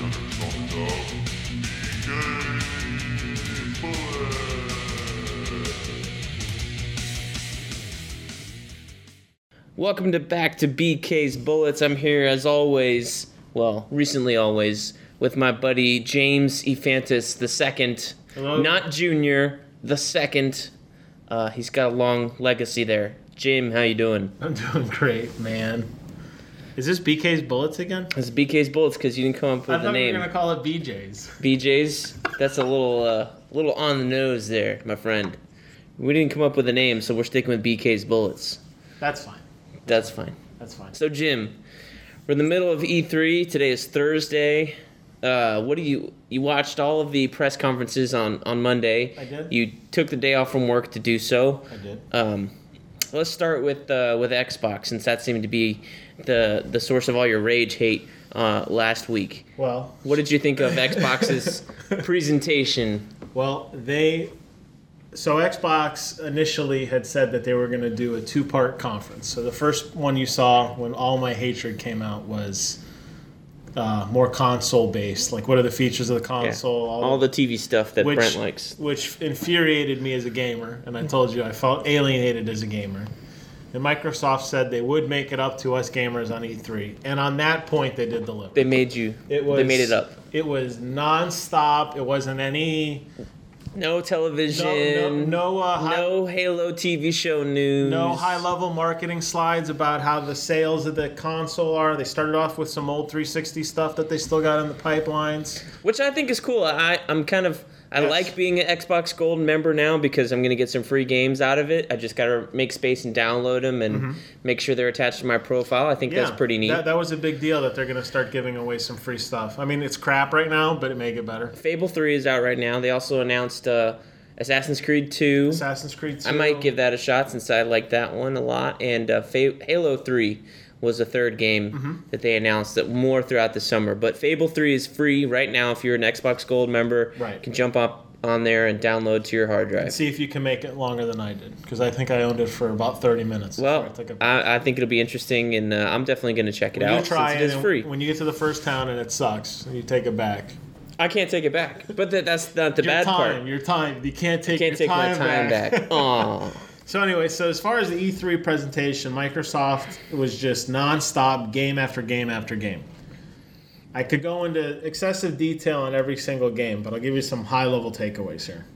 Welcome back to BK's Bullets. I'm here as always, well, recently always, with my buddy James Ephantis II. Hello. Not Junior, the second. He's got a long legacy there. Jim, how you doing? I'm doing great, man. Is this BK's Bullets again? It's BK's Bullets because you didn't come up with the name. I thought we were going to call it BJ's. BJ's? That's a little on the nose there, my friend. We didn't come up with a name, so we're sticking with BK's Bullets. That's fine. That's fine. That's fine. So, Jim, we're in the middle of E3. Today is Thursday. What do you watched all of the press conferences on Monday. I did. You took the day off from work to do so. I did. Let's start with Xbox, since that seemed to be the source of all your rage hate last week. Well, what did you think of Xbox's presentation? Well, So Xbox initially had said that they were going to do a two-part conference. So the first one you saw when all my hatred came out was more console-based. Like, what are the features of the console? Yeah. All the TV stuff that Brent likes. Which infuriated me as a gamer. And I told you I felt alienated as a gamer. And Microsoft said they would make it up to us gamers on E3. And on that point, they did deliver. They made it up. It was nonstop. It wasn't any... No television. No Halo TV show news. No high-level marketing slides about how the sales of the console are. They started off with some old 360 stuff that they still got in the pipelines. Which I think is cool. I like being an Xbox Gold member now because I'm going to get some free games out of it. I just got to make space and download them and make sure they're attached to my profile. I think that's pretty neat. That was a big deal that they're going to start giving away some free stuff. I mean, it's crap right now, but it may get better. Fable 3 is out right now. They also announced Assassin's Creed 2. Assassin's Creed 2. I might give that a shot since I like that one a lot. And Halo 3 was the third game that they announced that more throughout the summer. But Fable 3 is free right now if you're an Xbox Gold member. Right. You can jump up on there and download to your hard drive. And see if you can make it longer than I did, because I think I owned it for about 30 minutes. Well, I think it'll be interesting, and I'm definitely going to check it out since it is free. When you get to the first town and it sucks, you take it back. I can't take it back, but that's not the bad part. Your time. You can't take my time back. Aww. So anyway, as far as the E3 presentation, Microsoft was just nonstop, game after game after game. I could go into excessive detail on every single game, but I'll give you some high-level takeaways here.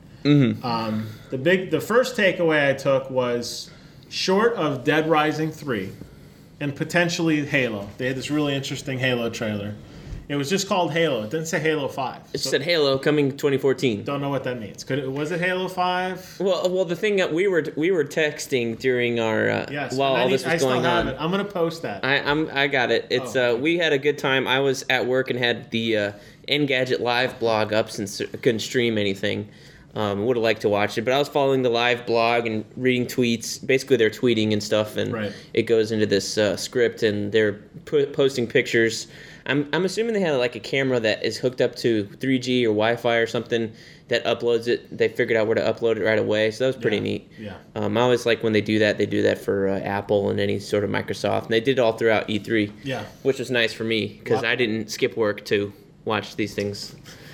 The first takeaway I took was, short of Dead Rising 3 and potentially Halo. They had this really interesting Halo trailer. It was just called Halo. It didn't say Halo 5. It said Halo coming 2014. Don't know what that means. Was it Halo 5? Well, the thing that we were texting during our while all this was going on. I'm going to post that. I got it. It's we had a good time. I was at work and had the Engadget Live blog up since I couldn't stream anything. Would have liked to watch it, but I was following the live blog and reading tweets. Basically, they're tweeting and stuff, and it goes into this script, and they're posting pictures. I'm assuming they had like a camera that is hooked up to 3G or Wi-Fi or something that uploads it. They figured out where to upload it right away, so that was pretty neat. Yeah. I always like when they do that for Apple and any sort of Microsoft. And they did it all throughout E3, which was nice for me because I didn't skip work to watch these things.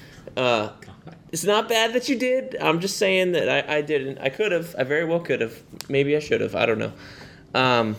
It's not bad that you did. I'm just saying that I didn't. I could have. I very well could have. Maybe I should have. I don't know.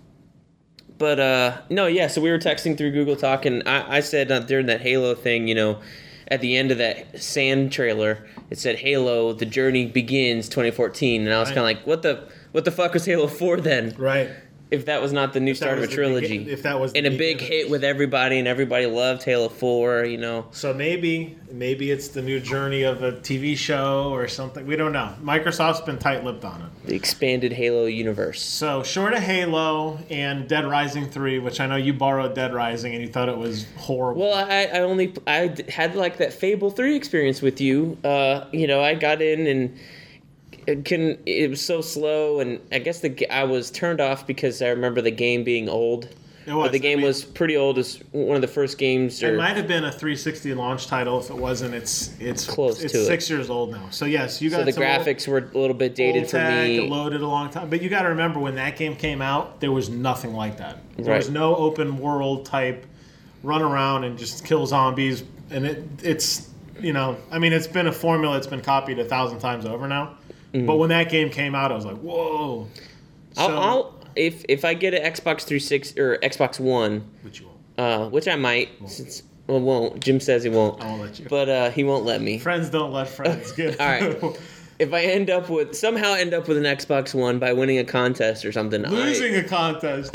But no, yeah, so we were texting through Google Talk, and I said during that Halo thing, at the end of that Sand trailer, it said Halo, the journey begins 2014, and I was kind of like, what the fuck was Halo 4 then? Right. If that was not the new start of a trilogy. If that was and a big hit with everybody, and everybody loved Halo 4, So maybe it's the new journey of a TV show or something. We don't know. Microsoft's been tight-lipped on it. The expanded Halo universe. So short of Halo and Dead Rising 3, which I know you borrowed Dead Rising and you thought it was horrible. Well, I had like that Fable 3 experience with you. I got in and it was so slow, and I guess I was turned off because I remember the game being old. It was. The game was pretty old. It's one of the first games. It might have been a 360 launch title. If it wasn't, it's close to it. It's 6 years old now. So yes, you got. So the graphics were a little bit dated for me. It loaded a long time, but you got to remember when that game came out, there was nothing like that. There was no open world type run around and just kill zombies. And it's it's been a formula that's been copied 1,000 times over now. Mm-hmm. But when that game came out, I was like, whoa. So, if I get an Xbox 360 or Xbox One, which you won't. Which I might, since won't. Jim says he won't. I won't let you. But he won't let me. Friends don't let friends. Good. All right. If I somehow end up with an Xbox One by winning a contest or something, losing a contest,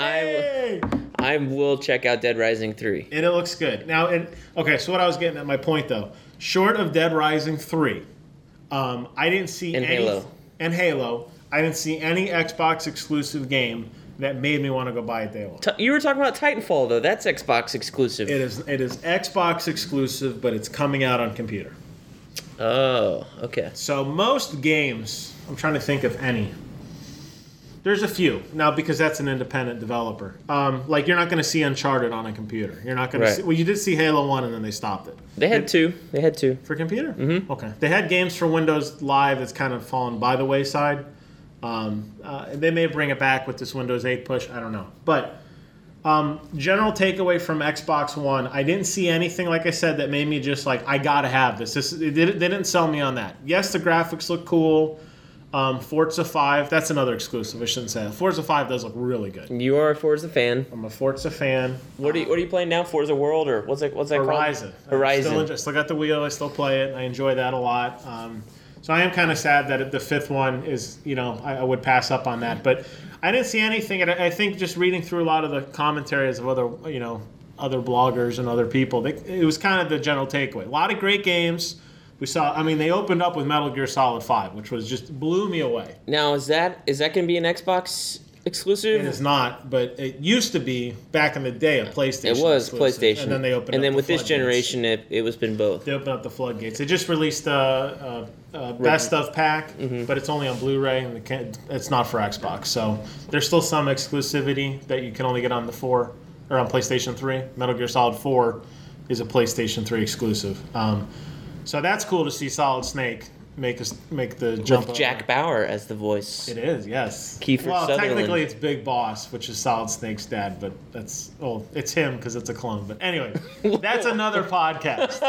I will check out Dead Rising 3. And it looks good. Now, so what I was getting at, my point though, short of Dead Rising 3, I didn't see Halo. And Halo, I didn't see any Xbox exclusive game that made me want to go buy it day one. You were talking about Titanfall though. That's Xbox exclusive. It is Xbox exclusive, but it's coming out on computer. Oh, okay. So most games, I'm trying to think of any. There's a few now because that's an independent developer. Like you're not going to see Uncharted on a computer. You're not going to see. Well, you did see Halo 1 and then they stopped it. They had two for computer. Mm-hmm. Okay. They had games for Windows Live that's kind of fallen by the wayside. They may bring it back with this Windows 8 push. I don't know, but. General takeaway from Xbox One, I didn't see anything, like I said, that made me just like, I gotta have this. They didn't sell me on that. Yes, the graphics look cool. Forza 5, that's another exclusive, I shouldn't say that. Forza 5 does look really good. You are a Forza fan. I'm a Forza fan. What are you playing now? Forza World or what's that Horizon. called? Horizon. I still got the wheel, I still play it, I enjoy that a lot. So I am kind of sad that the fifth one is, I would pass up on that. But I didn't see anything, and I think just reading through a lot of the commentaries of other bloggers and other people, it was kind of the general takeaway. A lot of great games. We saw, they opened up with Metal Gear Solid 5, which was just blew me away. Now, is that going to be an Xbox exclusive? It is not, but it used to be back in the day a PlayStation. It was exclusive. PlayStation, and then they opened. And up then with this generation, it was been both. They opened up the floodgates. They just released a best of pack, but it's only on Blu-ray and it's not for Xbox. So there's still some exclusivity that you can only get on the 4 or on PlayStation 3. Metal Gear Solid 4 is a PlayStation 3 exclusive. So that's cool to see Solid Snake make the jump. With Jack Bauer as the voice. It is, yes. Kiefer Sutherland. Technically it's Big Boss, which is Solid Snake's dad, but it's him because it's a clone. But anyway, that's another podcast.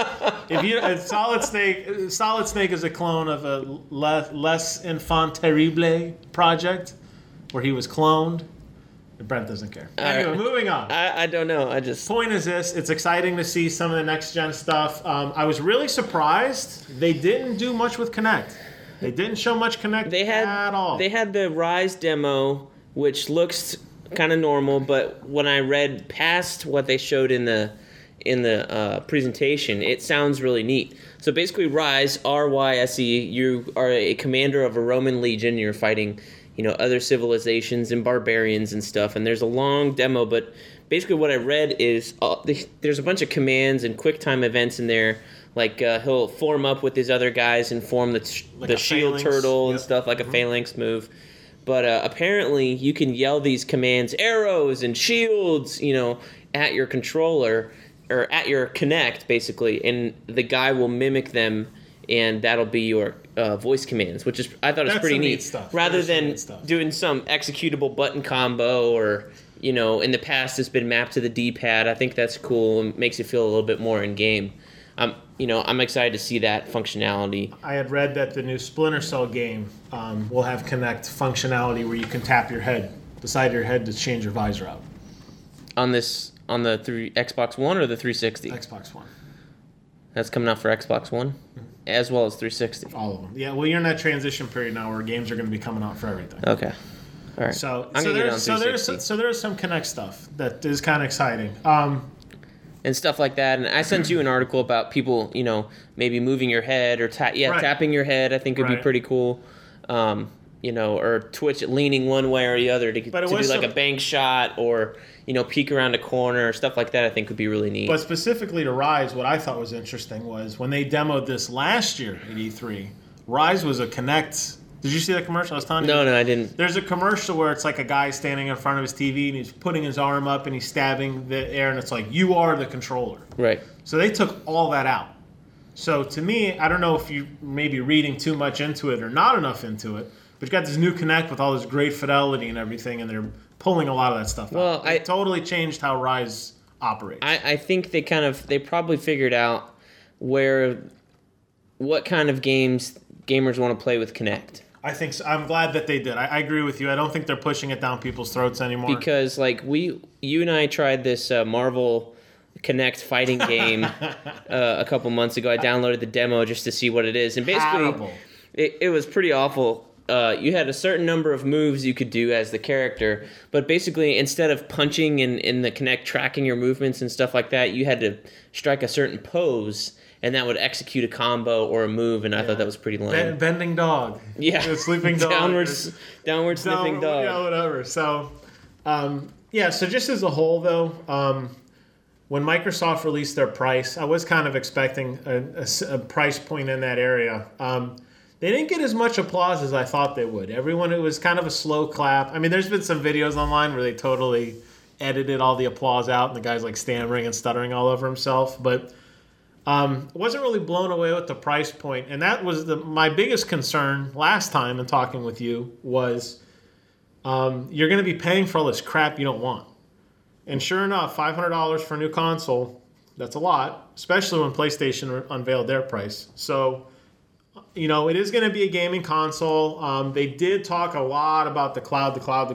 Solid Snake is a clone of a Les Enfants Terribles project where he was cloned. Brent doesn't care. Anyway, moving on. I don't know. Point is this. It's exciting to see some of the next-gen stuff. I was really surprised. They didn't do much with Kinect. They didn't show much Kinect at all. They had the Rise demo, which looks kind of normal, but when I read past what they showed in the presentation, it sounds really neat. So basically, Rise, R-Y-S-E, you are a commander of a Roman legion. You're fighting other civilizations and barbarians and stuff. And there's a long demo, but basically what I read is there's a bunch of commands and quick time events in there. Like he'll form up with his other guys and form the shield phalanx turtle and stuff, like a phalanx move. But apparently you can yell these commands, arrows and shields, at your controller or at your Kinect, basically, and the guy will mimic them. And that'll be your voice commands, which is I thought it was pretty neat. Stuff. Rather than doing some executable button combo or in the past it's been mapped to the D-pad. I think that's cool and makes you feel a little bit more in game. I'm excited to see that functionality. I had read that the new Splinter Cell game will have Kinect functionality where you can tap your head, the side of your head, to change your visor out. On the Xbox One or the 360? Xbox One. That's coming out for Xbox One, as well as 360. All of them. Yeah, well, you're in that transition period now where games are going to be coming out for everything. Okay. All right. So there's some Kinect stuff that is kind of exciting. And stuff like that. And I sent you an article about people, maybe moving your head or tapping your head. I think would be pretty cool. Or Twitch leaning one way or the other to do like a bank shot or peek around a corner or stuff like that. I think would be really neat. But specifically to Rise, what I thought was interesting was when they demoed this last year at E3, Rise was a Kinect. Did you see that commercial I was telling you? No, I didn't. There's a commercial where it's like a guy standing in front of his TV and he's putting his arm up and he's stabbing the air and it's like, you are the controller. Right. So they took all that out. So to me, I don't know if you may be reading too much into it or not enough into it, but you've got this new Kinect with all this great fidelity and everything, and they're pulling a lot of that stuff out. It totally changed how Rise operates. I think they probably figured out what kind of games gamers want to play with Kinect. I think so. I'm glad that they did. I agree with you. I don't think they're pushing it down people's throats anymore. Because like you and I tried this Marvel Kinect fighting game a couple months ago. I downloaded the demo just to see what it is, and basically it was pretty awful. You had a certain number of moves you could do as the character, but basically instead of punching in the Kinect tracking your movements and stuff like that, you had to strike a certain pose, and that would execute a combo or a move, and I thought that was pretty lame. Bending dog. Yeah. Sleeping dog. Downward sniffing dog. Yeah, whatever. So, so just as a whole, though, when Microsoft released their price, I was kind of expecting a price point in that area. They didn't get as much applause as I thought they would. It was kind of a slow clap. I mean, there's been some videos online where they totally edited all the applause out, and the guy's like stammering and stuttering all over himself. But wasn't really blown away with the price point, and that was my biggest concern last time in talking with you was you're going to be paying for all this crap you don't want. And sure enough, $500 for a new console, that's a lot, especially when PlayStation unveiled their price. So, it is going to be a gaming console. They did talk a lot about the cloud.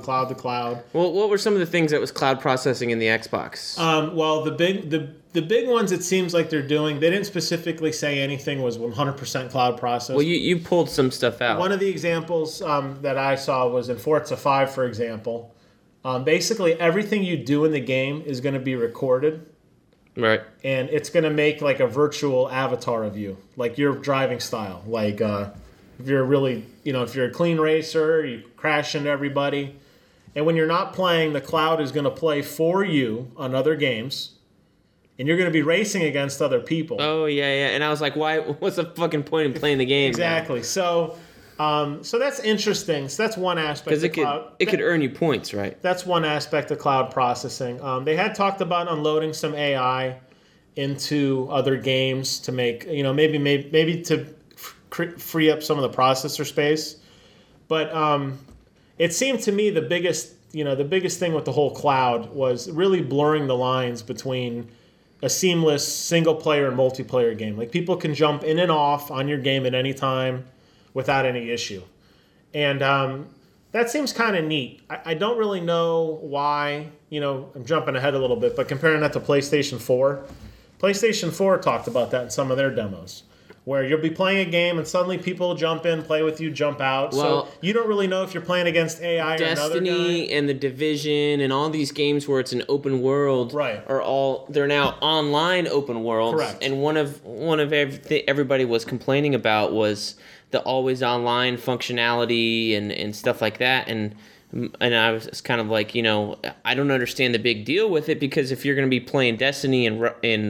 Well, what were some of the things that was cloud processing in the Xbox? Well, the big ones it seems like they're doing, they didn't specifically say anything was 100% cloud processed. Well, you pulled some stuff out. One of the examples that I saw was in Forza 5, for example. Basically, everything you do in the game is going to be recorded. Right. And it's going to make like a virtual avatar of you, like your driving style. Like if you're really, if you're a clean racer, you crash into everybody. And when you're not playing, the cloud is going to play for you on other games. And you're going to be racing against other people. Oh, yeah. And I was like, why? What's the fucking point in playing the game? Exactly. Now? So that's interesting. So that's one aspect of cloud. It could earn you points, right? That's one aspect of cloud processing. They had talked about unloading some AI into other games to make, maybe to free up some of the processor space. But it seemed to me the biggest thing with the whole cloud was really blurring the lines between a seamless single player and multiplayer game. Like people can jump in and off on your game at any time without any issue. And that seems kind of neat. I don't really know why, I'm jumping ahead a little bit, but comparing that to PlayStation 4, PlayStation 4 talked about that in some of their demos, where you'll be playing a game and suddenly people jump in, play with you, jump out. Well, so you don't really know if you're playing against AI or another guy. Destiny and The Division and all these games where it's an open world they're now online open worlds. Correct. And one of everybody was complaining about was the always online functionality and stuff like that. And I was kind of like, I don't understand the big deal with it, because if you're going to be playing Destiny and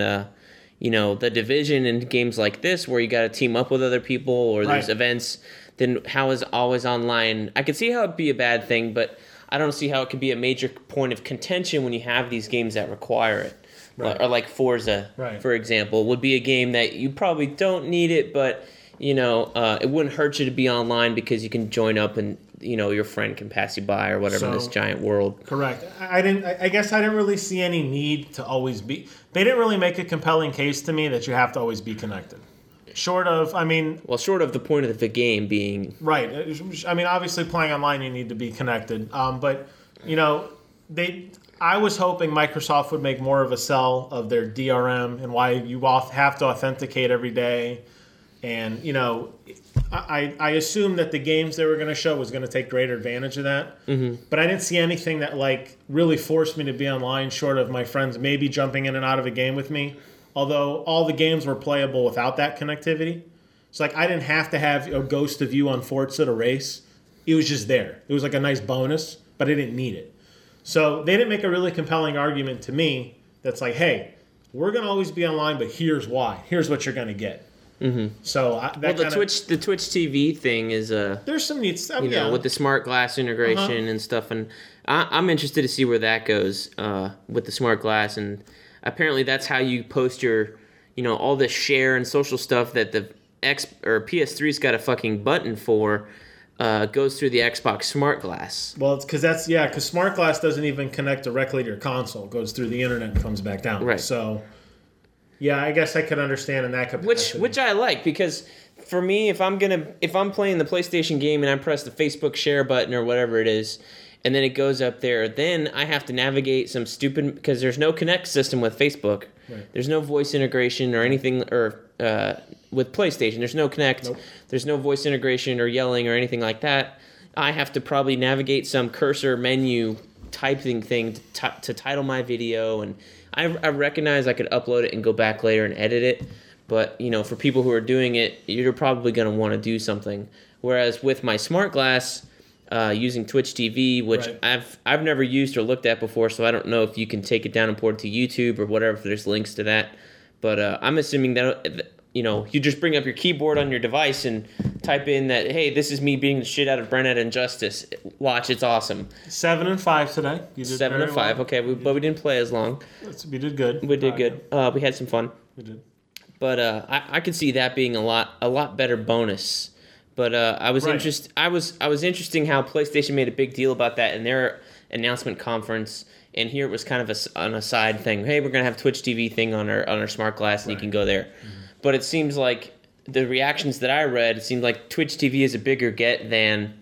The Division and games like this where you got to team up with other people or there's events, then how is always online? I could see how it'd be a bad thing, but I don't see how it could be a major point of contention when you have these games that require it. Right. Or like Forza, for example, would be a game that you probably don't need it, but it wouldn't hurt you to be online because you can join up and your friend can pass you by or whatever in this giant world. Correct. I guess I didn't really see any need to always be. They didn't really make a compelling case to me that you have to always be connected. Short of the point of the game being right. I mean, obviously playing online you need to be connected. But I was hoping Microsoft would make more of a sell of their DRM and why you have to authenticate every day. And, I assumed that the games they were going to show was going to take greater advantage of that. Mm-hmm. But I didn't see anything that, really forced me to be online, short of my friends maybe jumping in and out of a game with me. Although all the games were playable without that connectivity. So, I didn't have to have a Ghost of You on Forza to race. It was just there. It was a nice bonus, but I didn't need it. So, they didn't make a really compelling argument to me that's like, hey, we're going to always be online, but here's why. Here's what you're going to get. Mm-hmm. So the Twitch TV thing is there's some neat stuff, with the smart glass integration and stuff, and I'm interested to see where that goes with the smart glass, and apparently that's how you post your all this share and social stuff that the PS3's got a fucking button for goes through the Xbox Smart Glass. Well, it's because Smart Glass doesn't even connect directly to your console. It goes through the internet and comes back down. Right. So, yeah, I guess I could understand in that capacity. Which I like, because for me, if I'm playing the PlayStation game and I press the Facebook share button or whatever it is, and then it goes up there, then I have to navigate some stupid, because there's no Connect system with Facebook. Right. There's no voice integration or anything, or with PlayStation, there's no Connect. Nope. There's no voice integration or yelling or anything like that. I have to probably navigate some cursor menu typing thing to title my video, and I recognize I could upload it and go back later and edit it, but for people who are doing it, you're probably going to want to do something. Whereas with my Smart Glass, using Twitch TV, which right. I've never used or looked at before, so I don't know if you can take it down and port it to YouTube or whatever, if there's links to that. But I'm assuming that you just bring up your keyboard on your device and type in that, hey, this is me beating the shit out of Brennan and Justice. Watch, it's awesome. 7-5 today. You did 7-5. well. Okay, but we didn't play as long. We did good. We did good. We had some fun. We did. But I could see that being a lot better bonus. But I was right. interesting how PlayStation made a big deal about that in their announcement conference, and here it was kind of an aside thing. Hey, we're gonna have Twitch TV thing on our Smart Glass, and right. You can go there. Mm-hmm. But it seems like the reactions that I read, it seemed like Twitch TV is a bigger get than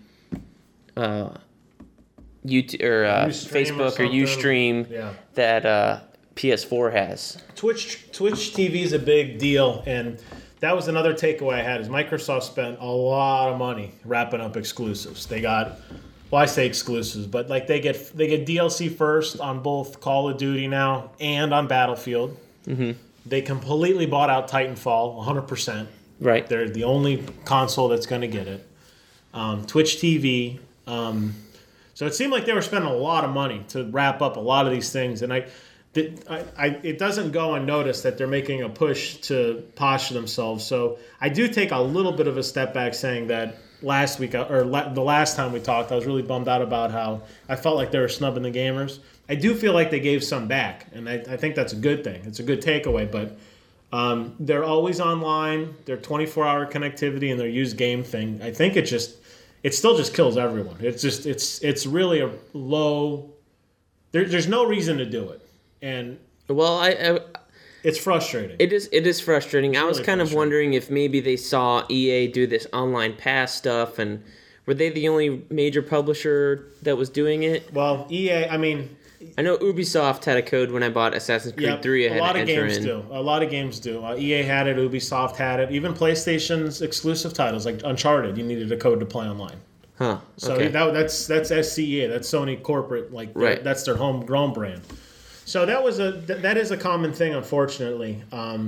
YouTube or Facebook or Ustream that PS4 has. Twitch TV is a big deal, and that was another takeaway I had, is Microsoft spent a lot of money wrapping up exclusives. They got, I say exclusives, but like they get DLC first on both Call of Duty now and on Battlefield. Mm-hmm. They completely bought out Titanfall, 100%. Right. They're the only console that's going to get it. Twitch TV. So it seemed like they were spending a lot of money to wrap up a lot of these things, and it doesn't go unnoticed that they're making a push to posture themselves. So I do take a little bit of a step back, saying that last week or the last time we talked, I was really bummed out about how I felt like they were snubbing the gamers. I do feel like they gave some back, and I think that's a good thing. It's a good takeaway, but they're always online. Their 24-hour connectivity and their used game thing, I think it still just kills everyone. It's really a low. There's no reason to do it. And it's frustrating. It is frustrating. I was kind of wondering if maybe they saw EA do this online pass stuff, and were they the only major publisher that was doing it? Well, EA, I know Ubisoft had a code when I bought Assassin's Creed 3. I had to enter in. A lot of games do. EA had it. Ubisoft had it. Even PlayStation's exclusive titles like Uncharted, you needed a code to play online. Huh. So okay. that's SCEA. That's Sony corporate. Right. That's their homegrown brand. So that is a common thing, unfortunately.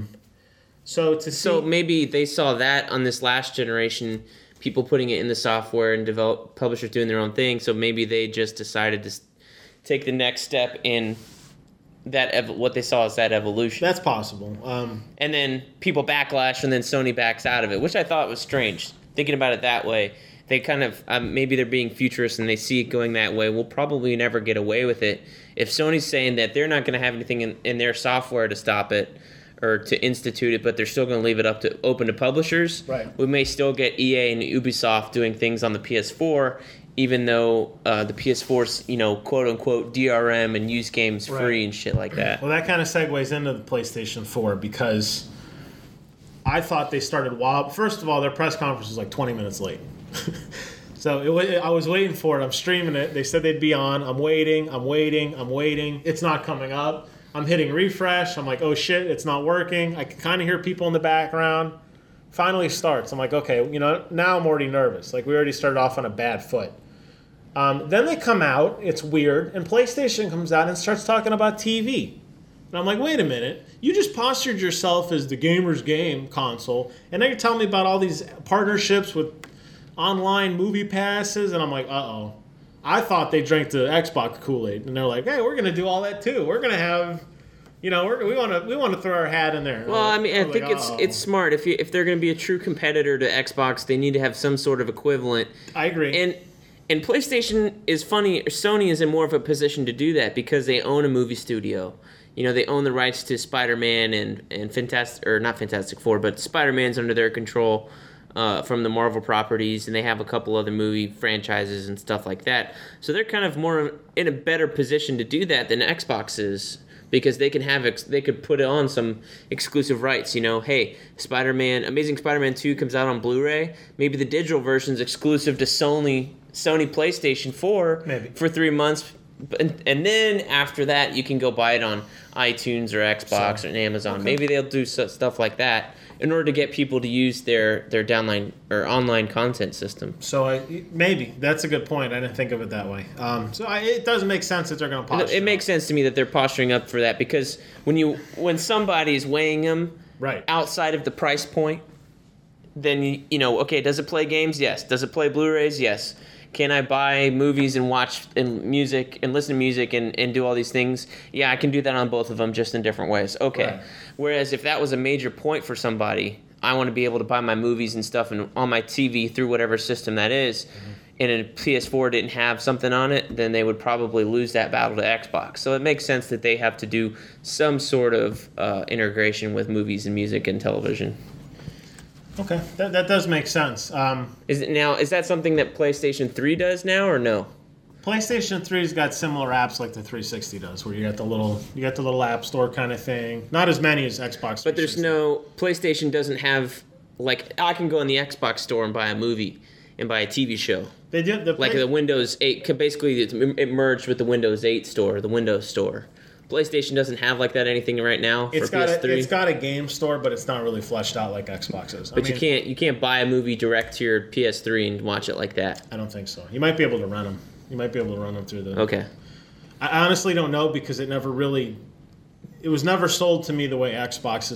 So maybe they saw that on this last generation, people putting it in the software and publishers doing their own thing. So maybe they just decided to take the next step in that what they saw as that evolution. That's possible. And then people backlash, and then Sony backs out of it, which I thought was strange. Thinking about it that way, they kind of maybe they're being futurist and they see it going that way. We'll probably never get away with it. If Sony's saying that they're not going to have anything in their software to stop it or to institute it, but they're still going to leave it open to publishers, right. We may still get EA and Ubisoft doing things on the PS4, even though the PS4's, quote unquote DRM and used games free and shit like that. Well, that kind of segues into the PlayStation 4, because I thought they started first of all, their press conference was like 20 minutes late. So I was waiting for it. I'm streaming it. They said they'd be on. I'm waiting. It's not coming up. I'm hitting refresh. I'm like, oh shit, it's not working. I can kind of hear people in the background. Finally starts. I'm like, okay, now I'm already nervous. Like, we already started off on a bad foot. Then they come out. It's weird. And PlayStation comes out and starts talking about TV. And I'm like, wait a minute. You just postured yourself as the gamer's game console, and now you're telling me about all these partnerships with online movie passes, and I'm like, uh-oh. I thought they drank the Xbox Kool-Aid, and they're like, hey, we're going to do all that too. We're going to have, we want to throw our hat in there. Well, I think it's smart. If they're going to be a true competitor to Xbox, they need to have some sort of equivalent. I agree. And PlayStation is funny. Sony is in more of a position to do that because they own a movie studio. They own the rights to Spider-Man and not Fantastic Four, but Spider-Man's under their control. from the Marvel properties, and they have a couple other movie franchises and stuff like that. So they're kind of more in a better position to do that than Xbox is, because they can they could put on some exclusive rights. You know, hey, Amazing Spider-Man 2 comes out on Blu-ray. Maybe the digital version's exclusive to Sony PlayStation 4 Maybe. for 3 months. And then after that, you can go buy it on iTunes or Xbox or Amazon. Okay. Maybe they'll do stuff like that in order to get people to use their downline or online content system. So maybe that's a good point. I didn't think of it that way. It does make sense that they're going to posture. It makes sense to me that they're posturing up for that, because when somebody's weighing them right outside of the price point, then you know, okay, does it play games? Yes. Does it play Blu-rays? Yes. Can I buy movies and watch and music and listen to music and do all these things? Yeah, I can do that on both of them, just in different ways. Okay. Right. Whereas if that was a major point for somebody, I want to be able to buy my movies and stuff on my TV through whatever system that is, and a PS4 didn't have something on it, then they would probably lose that battle to Xbox. So it makes sense that they have to do some sort of integration with movies and music and television. Okay, that does make sense. Is that something that PlayStation 3 does now, or no? PlayStation 3's got similar apps like the 360 does, where you got the little app store kind of thing. Not as many as Xbox. But there's PlayStation doesn't have, like, I can go in the Xbox store and buy a movie and buy a TV show. They did the Windows 8. Basically, it merged with the Windows 8 store, the Windows Store. PlayStation doesn't have like that anything right now for PS3. It's got a game store, but it's not really fleshed out like Xbox is. But you can't buy a movie direct to your PS3 and watch it like that. I don't think so. You might be able to rent them. You might be able to run them through the. Okay. I honestly don't know, because it was never sold to me the way Xbox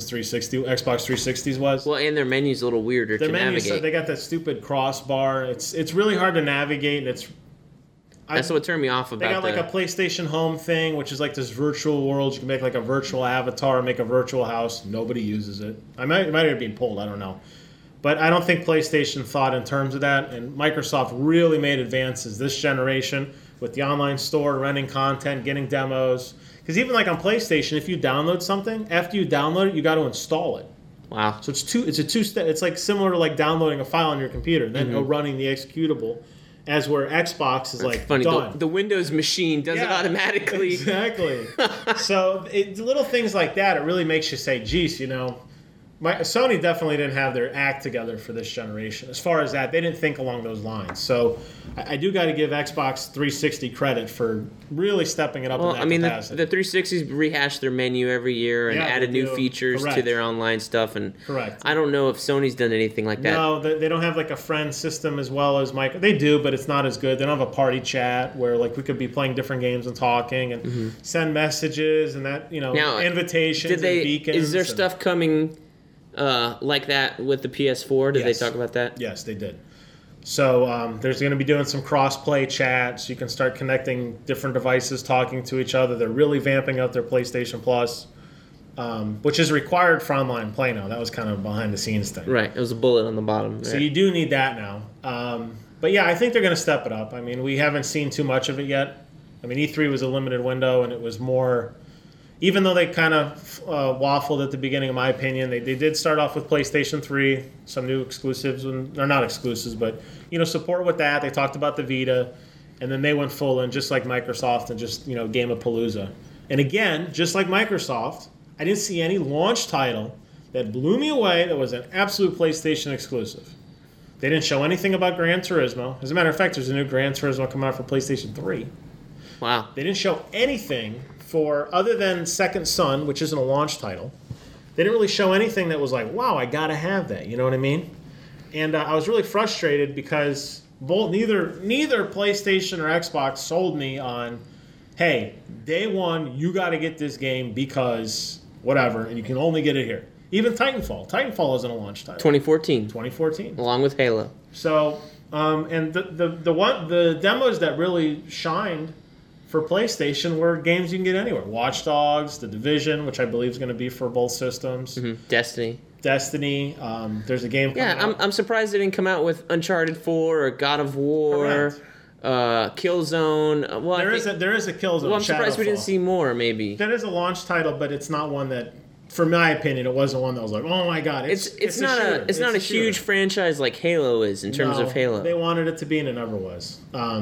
360s was. Well, and their menu's a little weirder to navigate. They got that stupid crossbar. It's really hard to navigate, and that's what turned me off about. They got like a PlayStation Home thing, which is like this virtual world. You can make like a virtual avatar, make a virtual house. Nobody uses it. It might have been pulled. I don't know. But I don't think PlayStation thought in terms of that. And Microsoft really made advances this generation with the online store, renting content, getting demos. Because even like on PlayStation, if you download something, after you download it, you got to install it. Wow. So it's a two-step. It's like similar to like downloading a file on your computer, then running the executable. As where Xbox is like funny. Done. The Windows machine does it automatically. Exactly. So little things like that, it really makes you say, geez, you know, Sony definitely didn't have their act together for this generation. As far as that, they didn't think along those lines. So I do got to give Xbox 360 credit for really stepping it up in that capacity. The 360s rehashed their menu every year and added new features to their online stuff. And correct. I don't know if Sony's done anything like that. No, they don't have like a friend system as well as Microsoft. They do, but it's not as good. They don't have a party chat where like we could be playing different games and talking and send messages and that, you know, invitations and beacons. Is there stuff coming like that with the PS4? Did they talk about that? Yes, they did. So there's going to be doing some cross-play chats. You can start connecting different devices, talking to each other. They're really vamping up their PlayStation Plus, which is required for online play now. That was kind of a behind-the-scenes thing. Right. It was a bullet on the bottom. So you do need that now. But yeah, I think they're going to step it up. I mean, we haven't seen too much of it yet. I mean, E3 was a limited window, and it was more... Even though they kind of waffled at the beginning, in my opinion, they did start off with PlayStation 3, some new exclusives, or not exclusives, but support with that. They talked about the Vita, and then they went full in, just like Microsoft, and just Game-a-Palooza. And again, just like Microsoft, I didn't see any launch title that blew me away that was an absolute PlayStation exclusive. They didn't show anything about Gran Turismo. As a matter of fact, there's a new Gran Turismo coming out for PlayStation 3. Wow. They didn't show anything other than Second Son, which isn't a launch title. They didn't really show anything that was like, wow, I gotta have that. You know what I mean? And I was really frustrated because neither PlayStation or Xbox sold me on, hey, day one, you gotta get this game because whatever, and you can only get it here. Even Titanfall. Titanfall isn't a launch title. 2014. Along with Halo. So, and the demos that really shined for PlayStation were games you can get anywhere. Watch Dogs, The Division, which I believe is going to be for both systems. Mm-hmm. Destiny. There's a game coming out. I'm surprised they didn't come out with Uncharted 4 or God of War, Killzone. There is a Killzone. Well, I'm surprised we didn't see more, maybe. That is a launch title, but it's not one that for my opinion, it wasn't one that was like, oh my god, it's not a huge franchise like Halo is in terms of Halo. They wanted it to be, and it never was.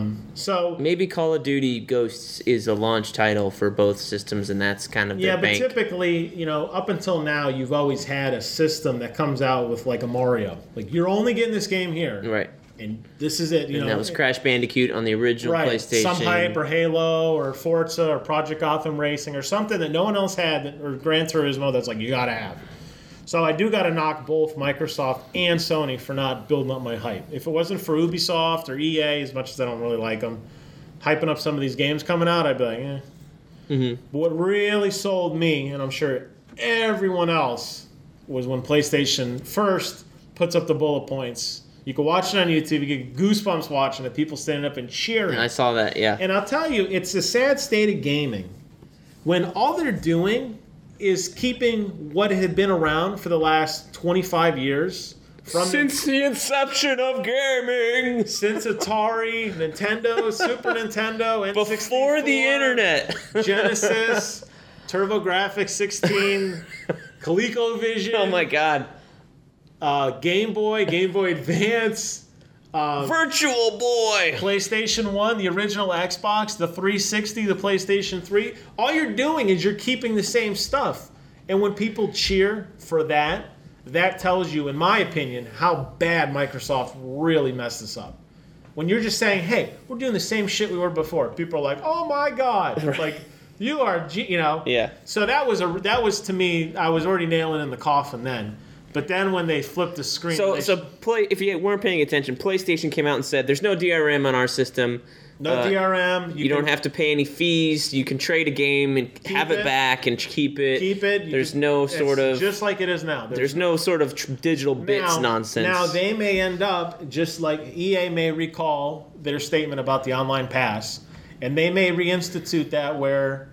So maybe Call of Duty Ghosts is a launch title for both systems, and that's kind of their bank. But typically, up until now, you've always had a system that comes out with like a Mario. Like you're only getting this game here, right? And this is it. And that was Crash Bandicoot on the original PlayStation. Some hype or Halo or Forza or Project Gotham Racing or something that no one else had, or Gran Turismo that's like you gotta have. So I do gotta knock both Microsoft and Sony for not building up my hype. If it wasn't for Ubisoft or EA, as much as I don't really like them, hyping up some of these games coming out, I'd be like, eh. Mm-hmm. But what really sold me, and I'm sure everyone else, was when PlayStation first puts up the bullet points. You can watch it on YouTube. You get goosebumps watching it. People standing up and cheering. I saw that, yeah. And I'll tell you, it's a sad state of gaming when all they're doing is keeping what had been around for the last 25 years. Since the inception of gaming. Since Atari, Nintendo, Super Nintendo, N64. Before the internet. Genesis, TurboGrafx 16, ColecoVision. Oh my god. Game Boy Advance, Virtual Boy, PlayStation 1, the original Xbox, the 360, the PlayStation 3. All you're doing is you're keeping the same stuff. And when people cheer for that tells you, in my opinion, how bad Microsoft really messed this up. When you're just saying, hey, we're doing the same shit we were before, people are like, oh my God. Right. Like, you are, Yeah. So that was to me, I was already nailing in the coffin then. But then when they flipped the screen... if you weren't paying attention, PlayStation came out and said, there's no DRM on our system. No DRM. You don't have to pay any fees. You can trade a game and have it back and keep it. Keep it. There's no sort of... Just like it is now. There's no sort of digital bits nonsense. Now, they may end up, just like EA may recall their statement about the online pass, and they may reinstitute that where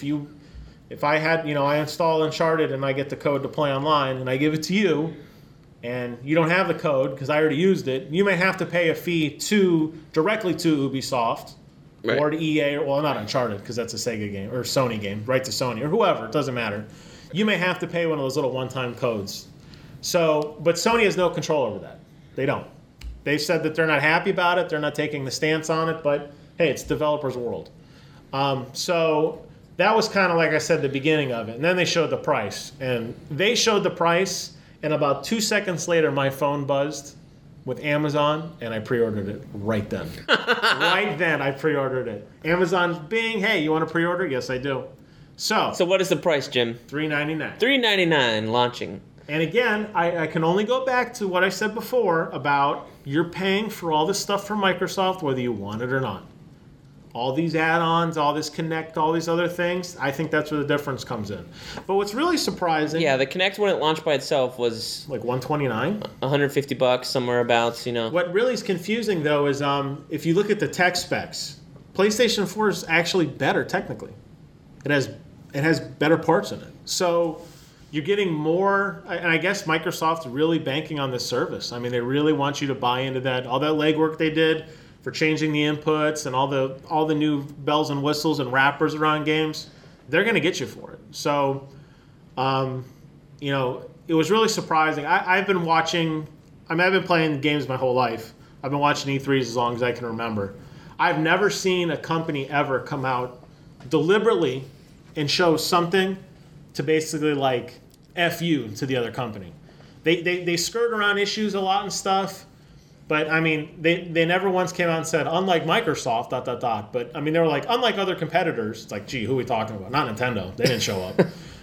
if I had, I install Uncharted and I get the code to play online and I give it to you and you don't have the code because I already used it, you may have to pay a fee directly to Ubisoft or to EA, well, not Uncharted because that's a Sega game or Sony game, right to Sony or whoever, it doesn't matter. You may have to pay one of those little one-time codes. So, but Sony has no control over that. They don't. They've said that they're not happy about it. They're not taking the stance on it, but hey, it's developers' world. So that was kind of, like I said, the beginning of it. And then they showed the price. And they showed the price, and about 2 seconds later, my phone buzzed with Amazon, and I pre-ordered it right then. Right then, I pre-ordered it. Amazon being, hey, you want to pre-order? Yes, I do. So what is the price, Jim? $3.99. $3.99 launching. And again, I can only go back to what I said before about you're paying for all this stuff from Microsoft, whether you want it or not. All these add-ons, all this Kinect, all these other things, I think that's where the difference comes in. But what's really surprising... Yeah, the Kinect when it launched by itself was... like $129? $150, somewhere abouts, What really is confusing, though, is if you look at the tech specs, PlayStation 4 is actually better, technically. It has better parts in it. So you're getting more... And I guess Microsoft's really banking on this service. I mean, they really want you to buy into that. All that legwork they did... for changing the inputs and all the new bells and whistles and wrappers around games, they're going to get you for it. So, it was really surprising. I've been watching. I've been playing games my whole life. I've been watching E3s as long as I can remember. I've never seen a company ever come out deliberately and show something to basically like F you to the other company. They skirt around issues a lot and stuff. But, I mean, they never once came out and said, unlike Microsoft, ... But, I mean, they were like, unlike other competitors, it's like, gee, who are we talking about? Not Nintendo. They didn't show up.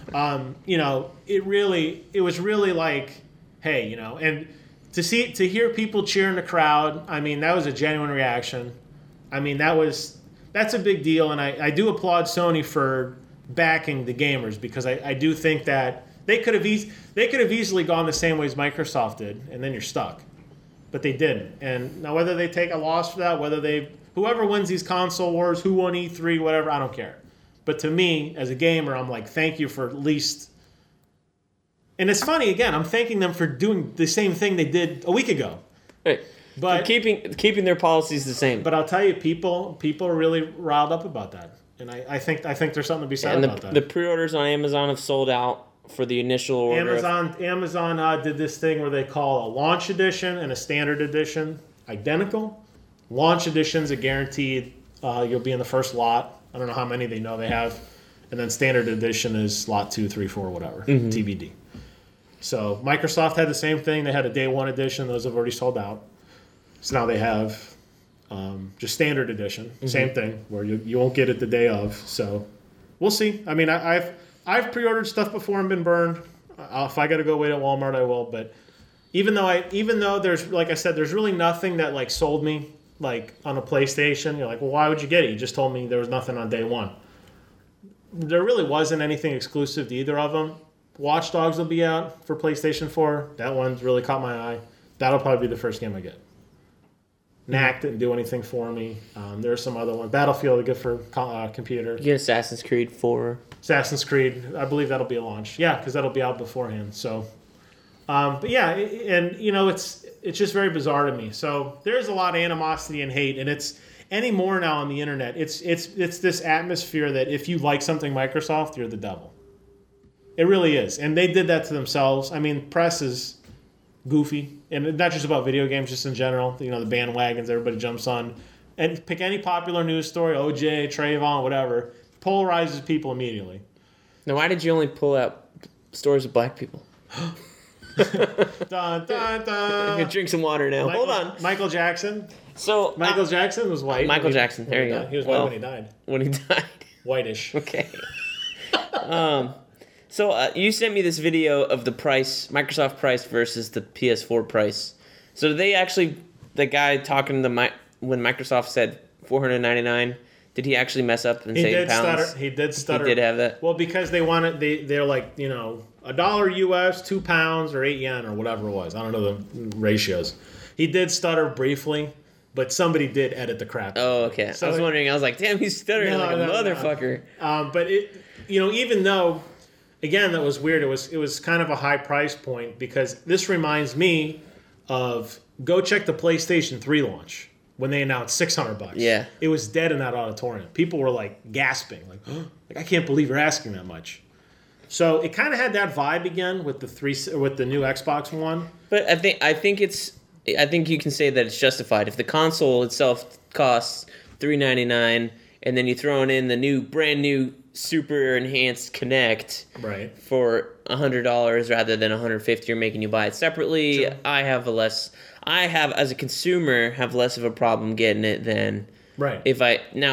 It was really like, hey, and to hear people cheer in the crowd, I mean, that was a genuine reaction. I mean, that's a big deal. And I do applaud Sony for backing the gamers because I do think that they could have easily gone the same way as Microsoft did, and then you're stuck. But they didn't. And now whether they take a loss for that, whoever wins these console wars, who won E3, whatever, I don't care. But to me, as a gamer, I'm like, thank you for at least... And it's funny, again, I'm thanking them for doing the same thing they did a week ago. Right. But for keeping their policies the same. But I'll tell you, people are really riled up about that. And I think there's something to be said about that. The pre-orders on Amazon have sold out for the initial order. Amazon did this thing where they call a launch edition and a standard edition identical. Launch edition's a guaranteed you'll be in the first lot. I don't know how many they know they have. And then standard edition is lot 2, 3, 4, whatever, TBD. So Microsoft had the same thing. They had a day one edition. Those have already sold out. So now they have just standard edition. Same thing, where you won't get it the day of. So we'll see. I mean, I've pre-ordered stuff before and been burned. If I got to go wait at Walmart, I will. But even though there's, like I said, there's really nothing that like sold me like on a PlayStation. You're like, well, why would you get it? You just told me there was nothing on day one. There really wasn't anything exclusive to either of them. Watch Dogs will be out for PlayStation 4. That one's really caught my eye. That'll probably be the first game I get. Knack didn't do anything for me. There are some other ones. Battlefield, good for computer. You get Assassin's Creed 4. Assassin's Creed, I believe that'll be a launch. Yeah, because that'll be out beforehand. So, but yeah, and you know, it's just very bizarre to me. So there's a lot of animosity and hate, and it's anymore now on the internet. It's this atmosphere that if you like something Microsoft, you're the devil. It really is, and they did that to themselves. I mean, press is goofy, and not just about video games, just in general. You know, the bandwagons everybody jumps on, and pick any popular news story, OJ, Trayvon, whatever, polarizes people immediately. Now, why did you only pull out stories of black people? Dun, dun, dun. I can drink some water now. Hold on. Michael Jackson. So Michael Jackson was white. Michael Jackson. There you go. He was white when he died. When he died. Whitish. Okay. So you sent me this video of the price, Microsoft price versus the PS4 price. So did they actually, the guy talking to when Microsoft said $499, did he actually mess up and say pounds? He did stutter. He did have that. Well, because they're like, you know, $1 US, 2 pounds, or 8 yen, or whatever it was. I don't know the ratios. He did stutter briefly, but somebody did edit the crap. Oh, okay. So I was wondering. I was like, damn, he's stuttering like a motherfucker. But it, you know, even though, again, that was weird. It was kind of a high price point, because this reminds me of go check the PlayStation 3 launch when they announced $600. Yeah, it was dead in that auditorium. People were like gasping, like I can't believe you're asking that much. So it kind of had that vibe again with the new Xbox One. But I think you can say that it's justified if the console itself costs $399, and then you throw in the brand new super enhanced Kinect for $100 rather than $150. You're making you buy it separately. Sure. I have as a consumer less of a problem getting it than if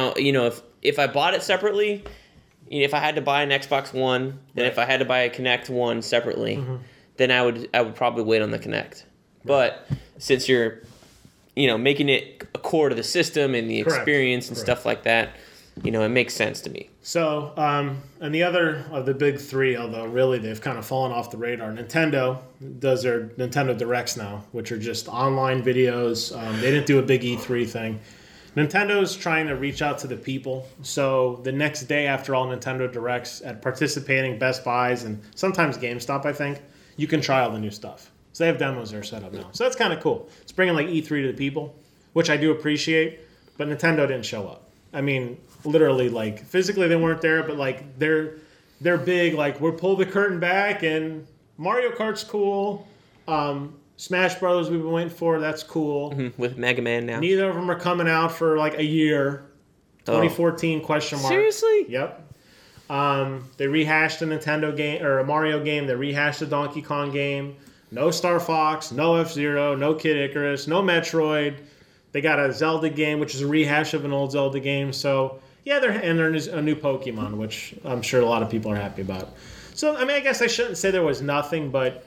I bought it separately. If I had to buy an Xbox One, and if I had to buy a Kinect One separately, then I would probably wait on the Kinect. But since you're, making it a core to the system and the experience and stuff like that, it makes sense to me. So, and the other of the big three, although really they've kind of fallen off the radar, Nintendo does their Nintendo Directs now, which are just online videos. They didn't do a big E3 thing. Nintendo's trying to reach out to the people. So the next day after all Nintendo Directs, at participating Best Buys and sometimes GameStop, I think, you can try all the new stuff. So they have demos there set up now. So that's kind of cool. It's bringing like E3 to the people, which I do appreciate, but Nintendo didn't show up. I mean, literally, like, physically they weren't there, but like they're big, like, we'll pull the curtain back and Mario Kart's cool. Smash Brothers we've been waiting for, that's cool. With Mega Man now. Neither of them are coming out for like a year. 2014 question mark. Seriously? Yep. They rehashed a Nintendo game or a Mario game. They rehashed a Donkey Kong game. No Star Fox, no F-Zero, no Kid Icarus, no Metroid. They got a Zelda game, which is a rehash of an old Zelda game. So yeah, there's a new Pokemon, which I'm sure a lot of people are happy about. So I mean, I guess I shouldn't say there was nothing, but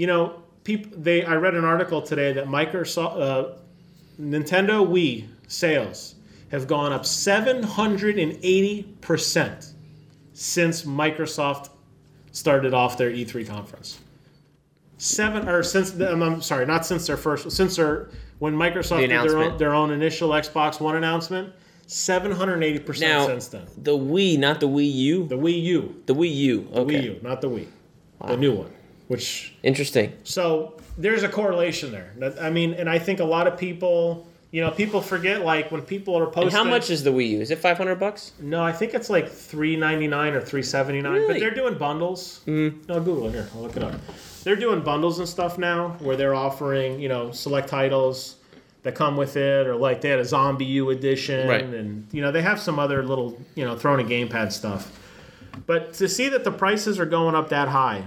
I read an article today that Nintendo Wii sales have gone up 780% since Microsoft started off their E3 conference. When Microsoft did their own initial Xbox One announcement, 780% since then. The Wii, not the Wii U? The Wii U. The Wii U, okay. The Wii U, not the Wii. Wow. The new one. Which interesting. So there's a correlation there. I mean, and I think a lot of people people forget, like, when people are posting... And how much is the Wii U? Is it $500? No, I think it's like $399 or $379. Really? But they're doing bundles. No, Google it. Here, I'll look it up. They're doing bundles and stuff now where they're offering, select titles that come with it, or like they had a Zombie U edition. Right. And, they have some other little, thrown in gamepad stuff. But to see that the prices are going up that high,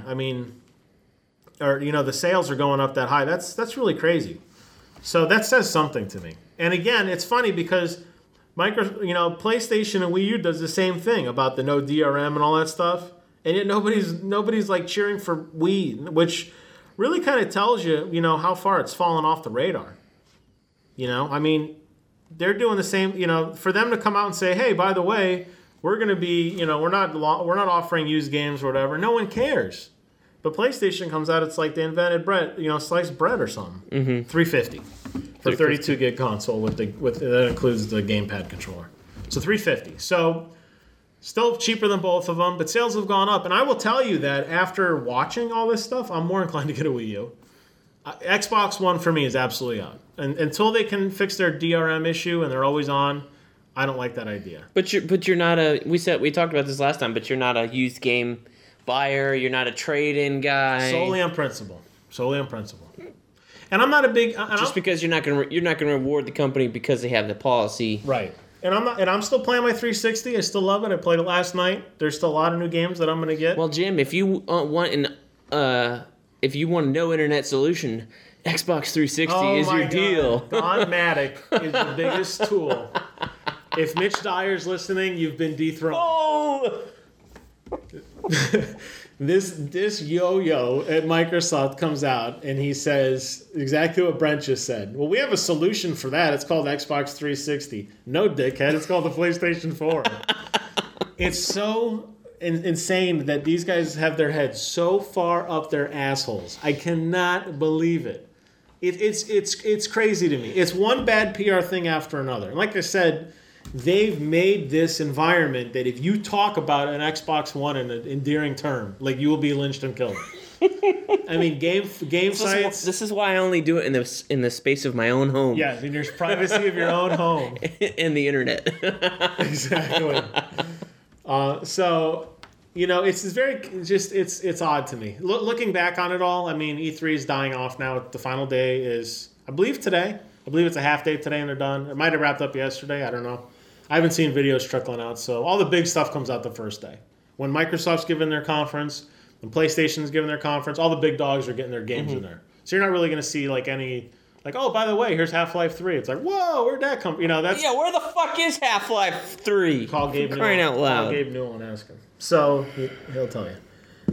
the sales are going up that high, that's really crazy. So that says something to me. And again, it's funny because PlayStation and Wii U does the same thing about the no DRM and all that stuff, and yet nobody's like cheering for Wii, which really kind of tells you, how far it's fallen off the radar. They're doing the same. For them to come out and say, hey, by the way, we're going to be, we're not offering used games or whatever. No one cares. But PlayStation comes out, it's like they invented bread, sliced bread or something. $350 for 32 gig console with that includes the gamepad controller. So $350. So still cheaper than both of them, but sales have gone up. And I will tell you that after watching all this stuff, I'm more inclined to get a Wii U. Xbox One for me is absolutely out. And until they can fix their DRM issue and they're always on, I don't like that idea. But you're not we talked about this last time, but you're not a used game buyer, you're not a trade-in guy. Solely on principle. And I'm not a big because you're not gonna reward the company because they have the policy. Right. And I'm still playing my 360. I still love it. I played it last night. There's still a lot of new games that I'm gonna get. Well, Jim, if you want a no internet solution, Xbox 360 is your deal. Don Matic is the biggest tool. If Mitch Dyer's listening, you've been dethroned. Oh! This yo-yo at Microsoft comes out and he says exactly what Brent just said. Well, we have a solution for that. It's called Xbox 360. No, dickhead. It's called the PlayStation 4. It's so insane that these guys have their heads so far up their assholes. I cannot believe it. It's crazy to me. It's one bad PR thing after another. And like I said, they've made this environment that if you talk about an Xbox One in an endearing term, like you will be lynched and killed. Game sites. This is why I only do it in the space of my own home. Yeah, in your privacy of your own home. And the internet. Exactly. It's odd to me. Looking back on it all, E3 is dying off now. The final day is, I believe, today. I believe it's a half day today and they're done. It might have wrapped up yesterday. I don't know. I haven't seen videos trickling out. So all the big stuff comes out the first day. When Microsoft's giving their conference, when PlayStation's giving their conference, all the big dogs are getting their games in there. So you're not really going to see oh, by the way, here's Half-Life 3. It's like, whoa, where'd that come? That's... Yeah, where the fuck is Half-Life 3? Call Gabe Newell. Crying out loud. Call Gabe Newell and ask him. So he'll tell you.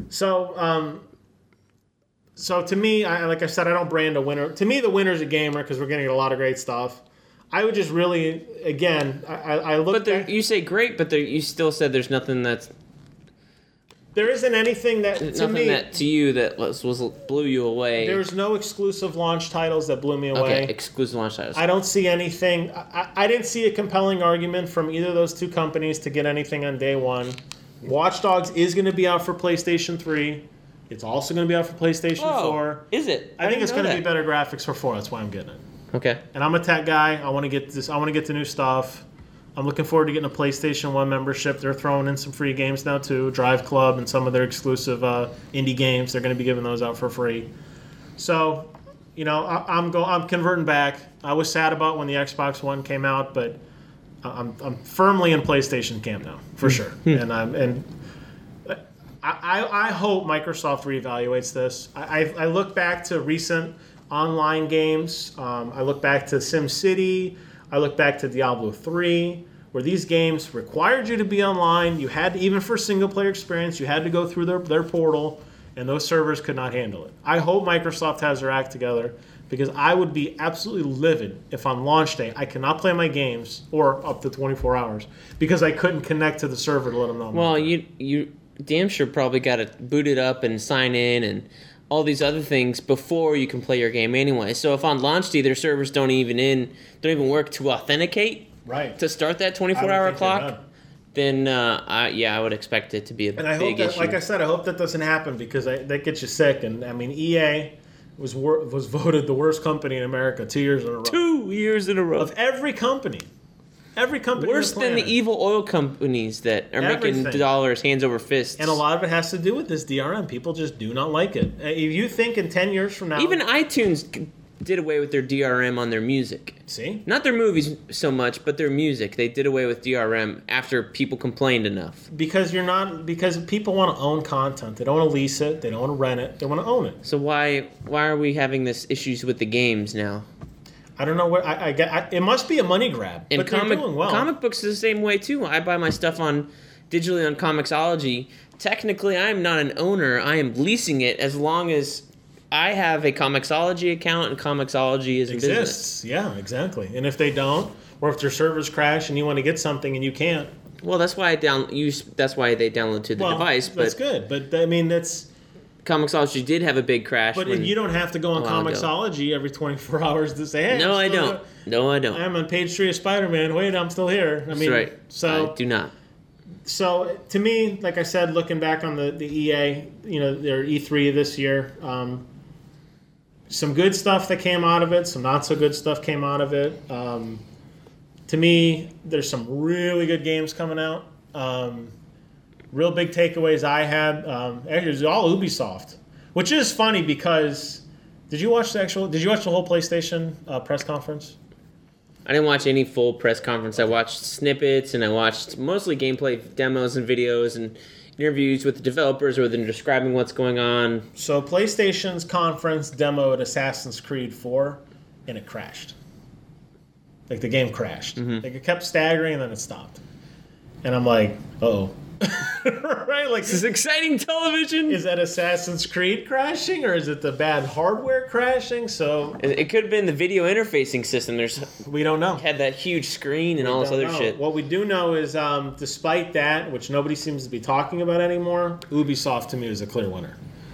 So to me, like I said, I don't brand a winner. To me, the winner's a gamer because we're getting a lot of great stuff. I would just really, again, I look. But you say great, but you still said there's nothing that's. There isn't anything that to you that blew you away. There's no exclusive launch titles that blew me away. Okay, exclusive launch titles. I don't see anything. I didn't see a compelling argument from either of those two companies to get anything on day one. Watch Dogs is going to be out for PlayStation 3. It's also going to be out for PlayStation 4. Is it? I think it's going to be better graphics for 4. That's why I'm getting it. Okay. And I'm a tech guy. I want to get this. I want to get the new stuff. I'm looking forward to getting a PlayStation 1 membership. They're throwing in some free games now too. Drive Club and some of their exclusive indie games. They're going to be giving those out for free. So, I'm converting back. I was sad about when the Xbox One came out, but I'm firmly in PlayStation camp now for sure. And I hope Microsoft reevaluates this. I look back to recent online games. I look back to SimCity. I look back to Diablo 3, where these games required you to be online. You had to, even for single-player experience, you had to go through their portal, and those servers could not handle it. I hope Microsoft has their act together, because I would be absolutely livid if on launch day I cannot play my games, or up to 24 hours, because I couldn't connect to the server to let them know. Well, you damn sure probably got to boot it up and sign in and all these other things before you can play your game anyway. So if on launch day their servers don't even work to authenticate, right, to start that 24-hour clock, then I would expect it to be a big issue. Like I said, I hope that doesn't happen because that gets you sick. And EA, was voted the worst company in America 2 years in a row. 2 years in a row. Of every company. Every company. Worse than the evil oil companies that are making dollars hands over fists. And a lot of it has to do with this DRM. People just do not like it. If you think in 10 years from now... Even iTunes did away with their DRM on their music. See? Not their movies so much, but their music. They did away with DRM after people complained enough. Because people want to own content. They don't want to lease it. They don't want to rent it. They want to own it. So why are we having this issues with the games now? I don't know what I get. It must be a money grab. And but they're doing well. Comic books is the same way too. I buy my stuff digitally on Comixology. Technically, I'm not an owner. I am leasing it as long as I have a Comixology account and Comixology is a business. Yeah, exactly. And if they don't, or if their servers crash and you want to get something and you can't, well, that's why that's why they download to the device. But that's good. But I mean, that's. Comixology did have a big crash. But you don't have to go on Comixology every 24 hours to say, hey, no, I don't. No, I don't. I'm on page 3 of Spider-Man. Wait, I'm still here. I mean, that's right. So I do not. So to me, like I said, looking back on the EA, their E3 this year, some good stuff that came out of it, some not so good stuff came out of it. To me, there's some really good games coming out. Real big takeaways I had. Actually, it was all Ubisoft, which is funny because did you watch the whole PlayStation press conference? I didn't watch any full press conference. I watched snippets and I watched mostly gameplay demos and videos and interviews with the developers where they're describing what's going on. So PlayStation's conference demoed Assassin's Creed 4 and it crashed. Like the game crashed. Mm-hmm. Like it kept staggering and then it stopped. And I'm like, uh-oh. Right? Like, this is exciting television. Is that Assassin's Creed crashing or is it the bad hardware crashing? So it could have been the video interfacing system. We don't know. Had that huge screen and all this other shit. What we do know is, despite that, which nobody seems to be talking about anymore, Ubisoft to me is a clear winner.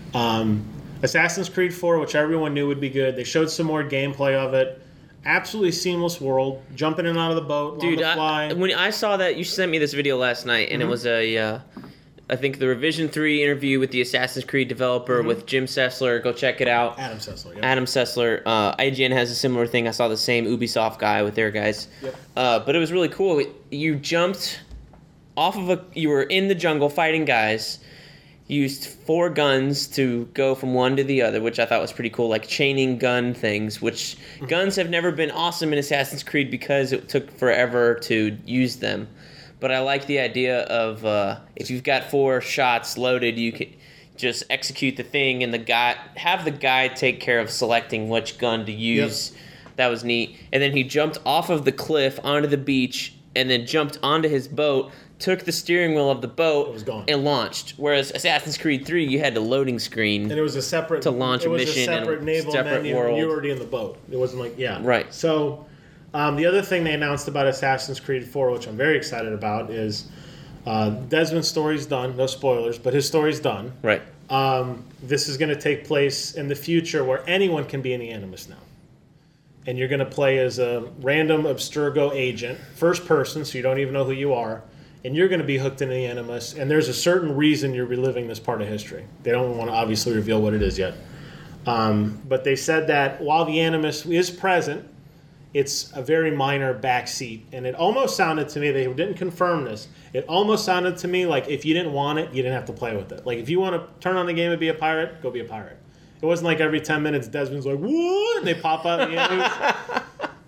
Assassin's Creed 4, which everyone knew would be good. They showed some more gameplay of it. Absolutely seamless world, jumping in and out of the boat, on the fly. When I saw that, you sent me this video last night, and it was I think the Revision 3 interview with the Assassin's Creed developer with Jim Sessler. Go check it out. Adam Sessler. Yep. Adam Sessler. IGN has a similar thing. I saw the same Ubisoft guy with their guys. Yep. But it was really cool. You jumped off of you were in the jungle fighting guys. Used 4 guns to go from one to the other, which I thought was pretty cool, like chaining gun things, which guns have never been awesome in Assassin's Creed because it took forever to use them. But I like the idea of if you've got 4 shots loaded, you can just execute the thing and have the guy take care of selecting which gun to use. Yep. That was neat. And then he jumped off of the cliff onto the beach and then jumped onto his boat, took the steering wheel of the boat and launched. Whereas Assassin's Creed 3, you had a loading screen. And it was a separate to launch a mission in a separate naval menu. World. You were already in the boat. It wasn't like right. So the other thing they announced about Assassin's Creed 4, which I'm very excited about, is Desmond's story's done. No spoilers, but his story's done. Right. This is going to take place in the future where anyone can be in the Animus now. And you're going to play as a random Abstergo agent, first person, so you don't even know who you are. And you're going to be hooked into the Animus. And there's a certain reason you're reliving this part of history. They don't want to obviously reveal what it is yet. But they said that while the Animus is present, it's a very minor backseat. And it almost sounded to me, they didn't confirm this, it almost sounded to me like if you didn't want it, you didn't have to play with it. Like if you want to turn on the game and be a pirate, go be a pirate. It wasn't like every 10 minutes Desmond's like, what? And they pop out the Animus.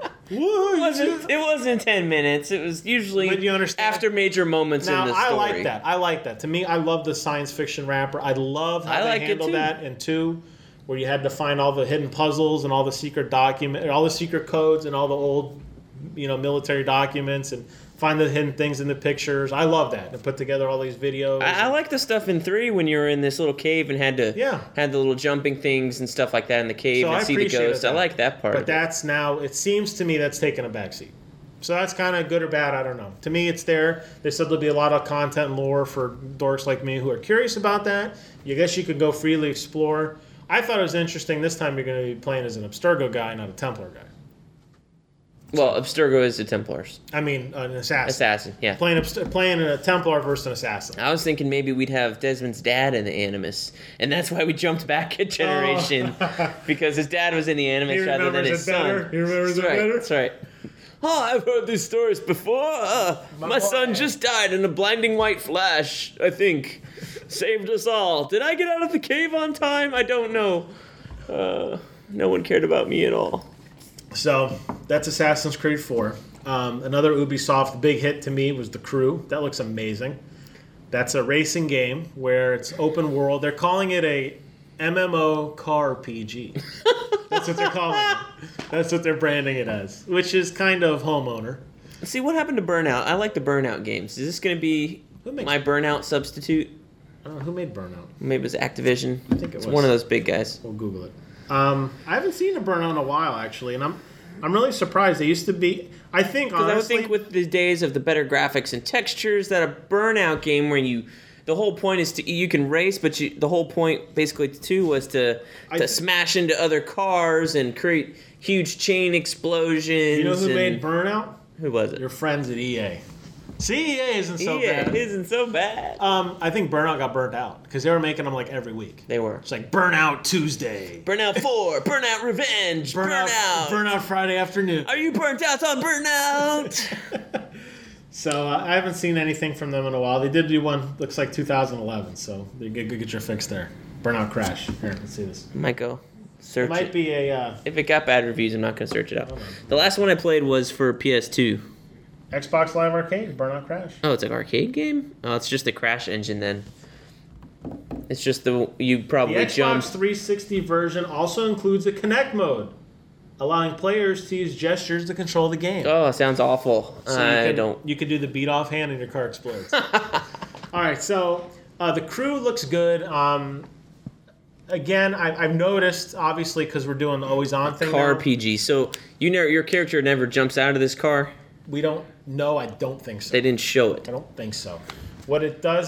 It wasn't 10 minutes. It was usually after major moments in the story. I like that. To me, I love the science fiction wrapper. I love how they handled that in 2, where you had to find all the hidden puzzles and all the secret all the secret codes and all the old, military documents and find the hidden things in the pictures. I love that. And put together all these videos. I like the stuff in 3 when you were in this little cave and had the little jumping things and stuff like that in the cave and see the ghosts. I like that part. But that's now, it seems to me that's taken a backseat. So that's kind of good or bad, I don't know. To me, it's there. They said there'll be a lot of content and lore for dorks like me who are curious about that. I guess you could go freely explore. I thought it was interesting this time you're going to be playing as an Abstergo guy, not a Templar guy. Well, Abstergo is the Templars. I mean, an assassin. Assassin, yeah. Playing a Templar versus an assassin. I was thinking maybe we'd have Desmond's dad in the Animus, and that's why we jumped back a generation, because his dad was in the Animus rather than his son. He remembers it better? That's right. Oh, I've heard these stories before. My son just died in a blinding white flash, I think. Saved us all. Did I get out of the cave on time? I don't know. No one cared about me at all. So, that's Assassin's Creed 4. Another Ubisoft big hit to me was The Crew. That looks amazing. That's a racing game where it's open world. They're calling it a MMO car PG. That's what they're calling it. That's what they're branding it as, which is kind of homeowner. See, what happened to Burnout? I like the Burnout games. Is this going to be my Burnout substitute? Who made Burnout? Maybe it was Activision. I think it was one of those big guys. We'll Google it. I haven't seen a Burnout in a while, actually, and I'm really surprised. They used to be. I think honestly, I would think with the days of the better graphics and textures, that a Burnout game where the whole point is you can race, but the whole point basically too was to smash into other cars and create huge chain explosions. You know who made Burnout? Who was it? Your friends at EA. See, EA isn't so bad. EA isn't so bad. I think Burnout got burnt out because they were making them like every week. They were. It's like Burnout Tuesday. Burnout 4. Burnout Revenge. Burnout Friday afternoon. Are you burnt out on Burnout? So I haven't seen anything from them in a while. They did do one, looks like 2011, so you get your fix there. Burnout Crash. Here, let's see this. Might go search it. Might be a... If it got bad reviews, I'm not going to search it out. The last one I played was for PS2. Xbox Live Arcade, Burnout Crash. Oh, it's an arcade game? Oh, it's just the Crash engine then. It's just you probably The Xbox 360 version also includes a Kinect mode, allowing players to use gestures to control the game. Oh, sounds awful. So you could do the beat off hand and your car explodes. All right, so The Crew looks good. Again, I've noticed, obviously, because we're doing the always on thing. Car now. PG. So your character never jumps out of this car? We don't know. I don't think so. They didn't show it. I don't think so. What it does,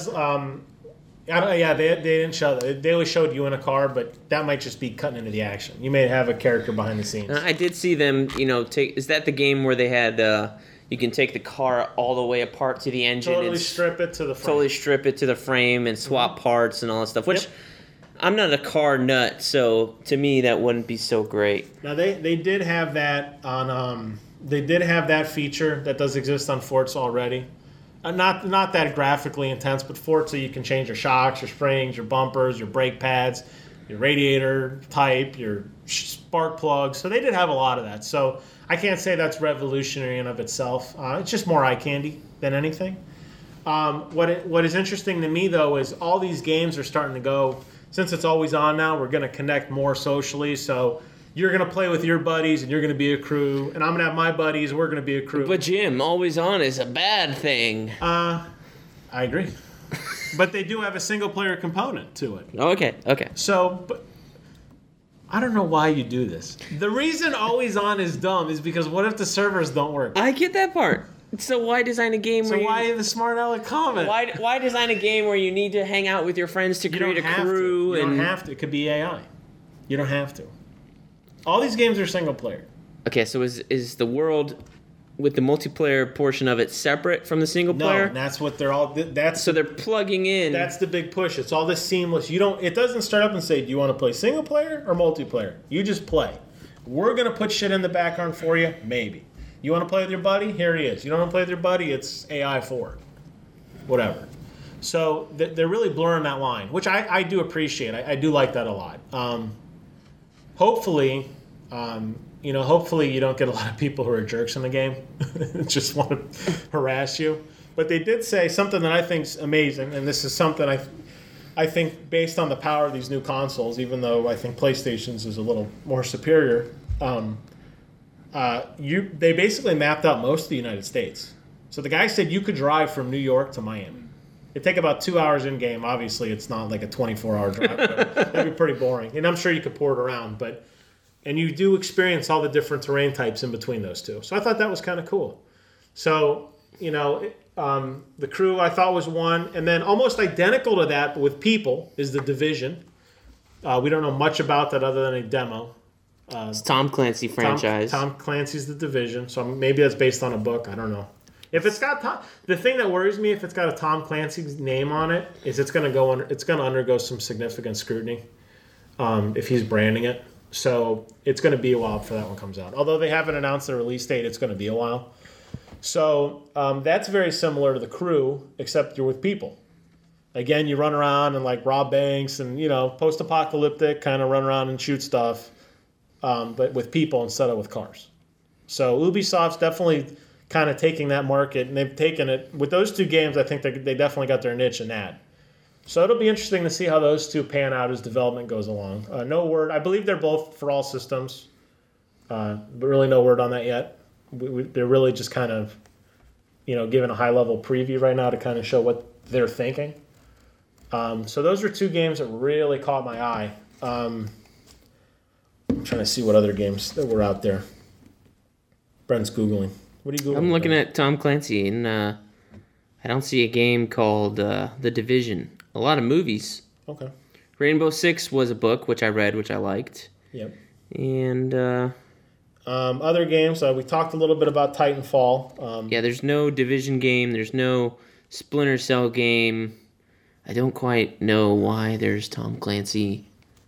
they didn't show that. They always showed you in a car, but that might just be cutting into the action. You may have a character behind the scenes. I did see them, is that the game where they had, you can take the car all the way apart to the engine Totally strip it to the frame. Totally strip it to the frame and swap parts and all that stuff, which I'm not a car nut, so to me that wouldn't be so great. Now, they did have that on... They did have that feature that does exist on Forza already. Not that graphically intense, but Forza, you can change your shocks, your springs, your bumpers, your brake pads, your radiator type, your spark plugs. So they did have a lot of that. So I can't say that's revolutionary in of itself. It's just more eye candy than anything. What is interesting to me, though, is all these games are starting to go, since it's always on now, we're going to connect more socially. So you're going to play with your buddies, and you're going to be a crew. And I'm going to have my buddies, we're going to be a crew. But, Jim, always on is a bad thing. I agree. But they do have a single-player component to it. Okay. So, but I don't know why you do this. The reason always on is dumb is because what if the servers don't work? I get that part. So why design a game where why the smart aleck comment? Why design a game where you need to hang out with your friends to create a crew? You don't have to. It could be AI. You don't have to. All these games are single player. Okay, so is the world with the multiplayer portion of it separate from the single player? No, that's what they're all. So they're plugging in. That's the big push. It's all this seamless. It doesn't start up and say, "Do you want to play single player or multiplayer?" You just play. We're gonna put shit in the background for you. Maybe. You want to play with your buddy? Here he is. You don't want to play with your buddy? It's AI 4. Whatever. So they're really blurring that line, which I do appreciate. I do like that a lot. Hopefully you don't get a lot of people who are jerks in the game, just want to harass you. But they did say something that I think is amazing, and this is something I think based on the power of these new consoles, even though I think PlayStation's is a little more superior, they basically mapped out most of the United States. So the guy said you could drive from New York to Miami. It'd take about 2 hours in game. Obviously, it's not like a 24-hour drive. That'd be pretty boring. And I'm sure you could port it around, and you do experience all the different terrain types in between those two. So I thought that was kind of cool. So, the Crew I thought was one. And then almost identical to that, but with people, is The Division. We don't know much about that other than a demo. It's Tom Clancy franchise. Tom Clancy's The Division, so maybe that's based on a book. I don't know. If it's got the thing that worries me, if it's got a Tom Clancy's name on it, is it's going to undergo some significant scrutiny if he's branding it. So it's going to be a while before that one comes out. Although they haven't announced the release date, it's going to be a while. So that's very similar to The Crew, except you're with people. Again, you run around and like rob banks and, post-apocalyptic, kind of run around and shoot stuff, but with people instead of with cars. So Ubisoft's definitely kind of taking that market, and they've taken it. With those two games, I think they definitely got their niche in that. So it'll be interesting to see how those two pan out as development goes along. No word. I believe they're both for all systems, but really no word on that yet. They're really just kind of, giving a high-level preview right now to kind of show what they're thinking. So those are two games that really caught my eye. I'm trying to see what other games that were out there. Brent's Googling. What are you Googling? I'm looking at Tom Clancy, and I don't see a game called The Division. A lot of movies. Okay. Rainbow Six was a book, which I read, which I liked. Yep. And other games, we talked a little bit about Titanfall. There's no Division game. There's no Splinter Cell game. I don't quite know why there's Tom Clancy.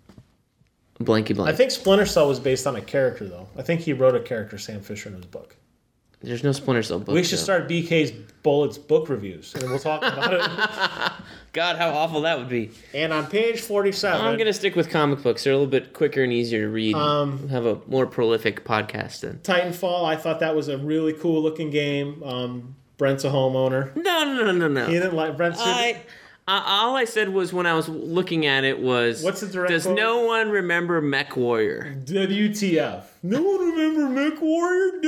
Blanky blank. I think Splinter Cell was based on a character, though. I think he wrote a character, Sam Fisher, in his book. There's no Splinter Cell book. We should start BK's Bullets book reviews, and we'll talk about it. God, how awful that would be. And on page 47... I'm going to stick with comic books. They're a little bit quicker and easier to read. Have a more prolific podcast then. Titanfall, I thought that was a really cool-looking game. Brent's a homeowner. No. He didn't like... Brent all I said was when I was looking at it was... What's the direct Does quote? no one remember Mech Warrior? WTF. No one remember Mech Warrior?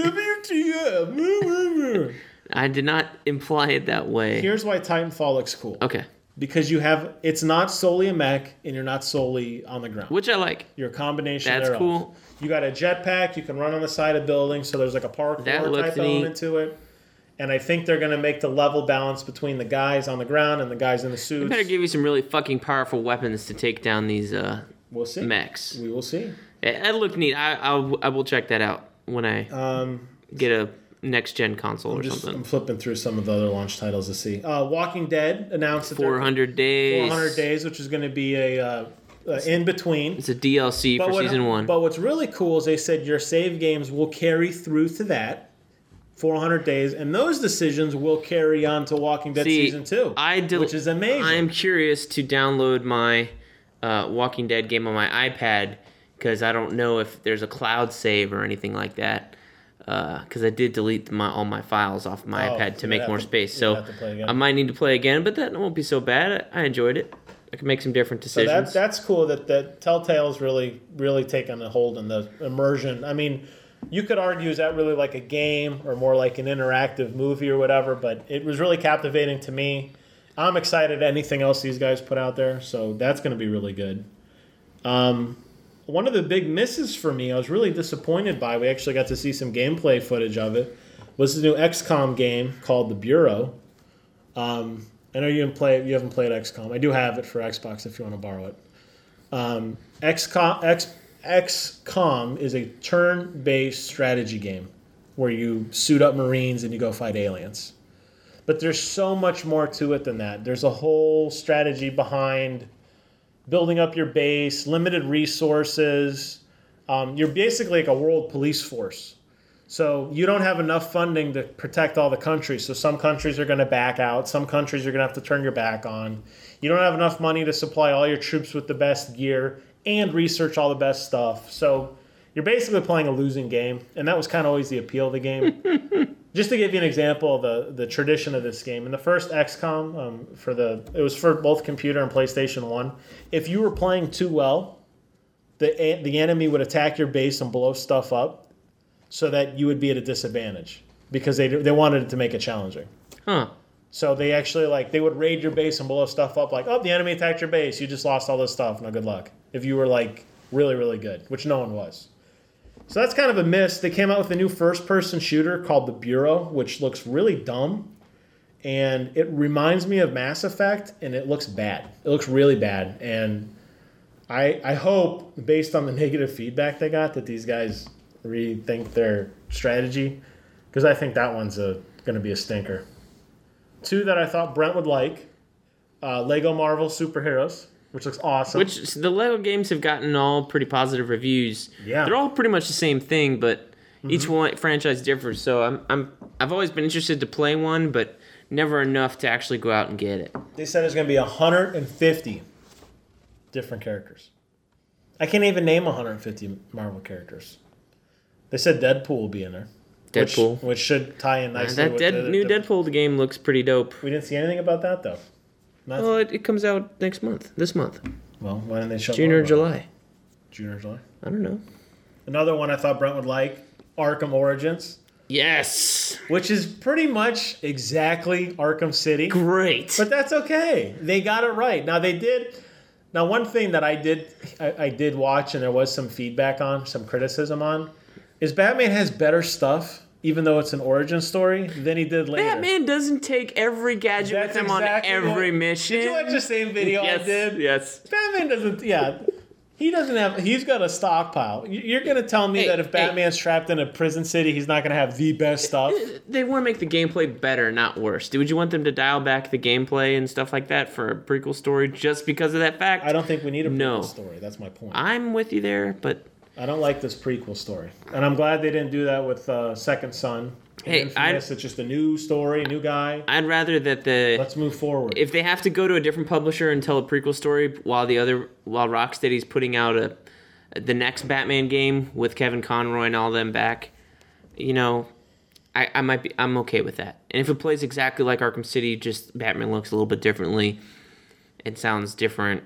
WTF. I did not imply it that way. Here's why Titanfall looks cool. Okay. Because it's not solely a mech, and you're not solely on the ground. Which I like. You're a combination That's thereof. cool. You got a jetpack, you can run on the side of buildings, so there's like a parkour type element to it. And I think they're going to make the level balance between the guys on the ground and the guys in the suits. They better give you some really fucking powerful weapons to take down these we'll see. mechs. We will see. That looked neat. I will check that out when I get a next-gen console or something. I'm flipping through some of the other launch titles to see. Walking Dead announced that 400 days. 400 days, which is going to be a in-between. It's a DLC for Season 1. But what's really cool is they said your save games will carry through to that. 400 days, and those decisions will carry on to Walking Dead Season 2, which is amazing. I'm curious to download my Walking Dead game on my iPad, because I don't know if there's a cloud save or anything like that, because I did delete all my files off my iPad to make more space, so I might need to play again, but that won't be so bad. I enjoyed it. I can make some different decisions. So that's cool that Telltale's really, really taken a hold in the immersion. I mean, you could argue, is that really like a game or more like an interactive movie or whatever, but it was really captivating to me. I'm excited anything else these guys put out there, so that's going to be really good. One of the big misses for me, I was really disappointed by, we actually got to see some gameplay footage of it, was the new XCOM game called The Bureau. I know you haven't played XCOM. I do have it for Xbox if you want to borrow it. XCOM is a turn-based strategy game where you suit up Marines and you go fight aliens. But there's so much more to it than that. There's a whole strategy behind building up your base, limited resources. You're basically like a world police force. So you don't have enough funding to protect all the countries. So some countries are going to back out. Some countries are going to have to turn your back on. You don't have enough money to supply all your troops with the best gear and research all the best stuff. So you're basically playing a losing game, and that was kind of always the appeal of the game. Just to give you an example of the tradition of this game, in the first XCOM, it was for both computer and PlayStation 1, if you were playing too well, the enemy would attack your base and blow stuff up so that you would be at a disadvantage because they wanted it to make it challenging. Huh. So they actually, they would raid your base and blow stuff up the enemy attacked your base. You just lost all this stuff. No good luck. If you were, really, really good, which no one was. So that's kind of a miss. They came out with a new first-person shooter called The Bureau, which looks really dumb. And it reminds me of Mass Effect, and it looks bad. It looks really bad. And I hope, based on the negative feedback they got, that these guys rethink their strategy, because I think that one's going to be a stinker. 2 that I thought Brent would like, Lego Marvel Superheroes, which looks awesome. Which the Lego games have gotten all pretty positive reviews. Yeah. They're all pretty much the same thing, but each one franchise differs. So I've always been interested to play one, but never enough to actually go out and get it. They said there's going to be 150 different characters. I can't even name 150 Marvel characters. They said Deadpool will be in there. Deadpool. Which should tie in nicely with the new Deadpool game looks pretty dope. We didn't see anything about that, though. Well, it comes out this month. Well, why didn't they show June or July? June or July? I don't know. Another one I thought Brent would like, Arkham Origins. Yes. Which is pretty much exactly Arkham City. Great. But that's okay. They got it right. Now, one thing that I did watch, and there was some feedback on, some criticism on, is Batman has better stuff, even though it's an origin story, than he did later. Batman doesn't take every gadget with him on every mission. Did you watch the same video I did? Yes. Batman doesn't, he's got a stockpile. You're going to tell me that if Batman's trapped in a prison city, he's not going to have the best stuff? They want to make the gameplay better, not worse. Would you want them to dial back the gameplay and stuff like that for a prequel story just because of that fact? I don't think we need a prequel story. That's my point. I'm with you there, but I don't like this prequel story. And I'm glad they didn't do that with Second Son. It's just a new story, new guy. I'd rather that let's move forward. If they have to go to a different publisher and tell a prequel story while Rocksteady's putting out the next Batman game with Kevin Conroy and all them back, I'm okay with that. And if it plays exactly like Arkham City, just Batman looks a little bit differently, it sounds different,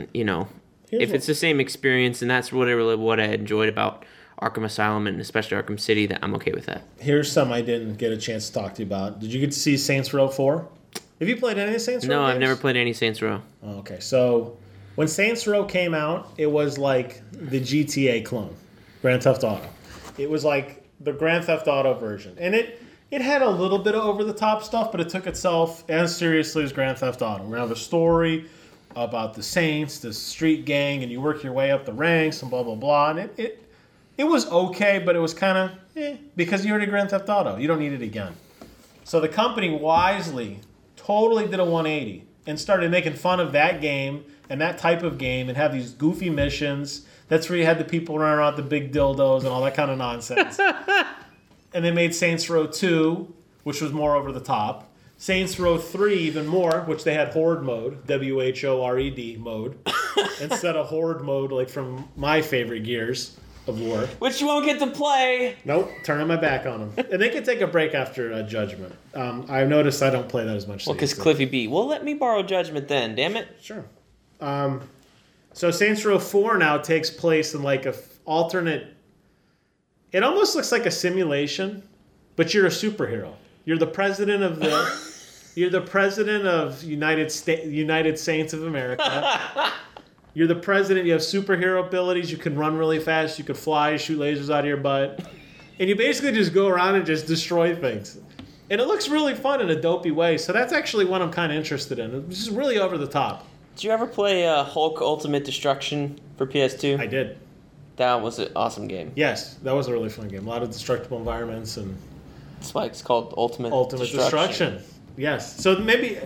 if it's the same experience, and that's what I enjoyed about Arkham Asylum and especially Arkham City, that I'm okay with that. Here's some I didn't get a chance to talk to you about. Did you get to see Saints Row 4? Have you played any of Saints Row games? I've never played any Saints Row. Oh, okay, so when Saints Row came out, it was like the GTA clone, Grand Theft Auto. It was like the Grand Theft Auto version. And it had a little bit of over-the-top stuff, but it took itself as seriously as Grand Theft Auto. We're going to have a story about the Saints, the street gang, and you work your way up the ranks and blah, blah, blah. And it was okay, but it was kind of, because you already Grand Theft Auto. You don't need it again. So the company wisely totally did a 180 and started making fun of that game and that type of game and have these goofy missions. That's where you had the people running around with the big dildos and all that kind of nonsense. And they made Saints Row 2, which was more over the top. Saints Row 3 even more, which they had Horde mode, W-H-O-R-E-D mode, instead of Horde mode like from my favorite Gears of War. Which you won't get to play. Nope, turning my back on them. And they can take a break after Judgment. I've noticed I don't play that as much. Well, because Cliffy B. Well, let me borrow Judgment then, damn it. Sure. So Saints Row 4 now takes place in like a alternate... It almost looks like a simulation, but you're a superhero. You're the president of the... You're the president of United Saints of America. You're the president. You have superhero abilities. You can run really fast. You can fly, shoot lasers out of your butt. And you basically just go around and just destroy things. And it looks really fun in a dopey way. So that's actually what I'm kind of interested in. It's just really over the top. Did you ever play Hulk Ultimate Destruction for PS2? I did. That was an awesome game. Yes, that was a really fun game. A lot of destructible environments and... That's why it's called Ultimate Destruction. Yes. So maybe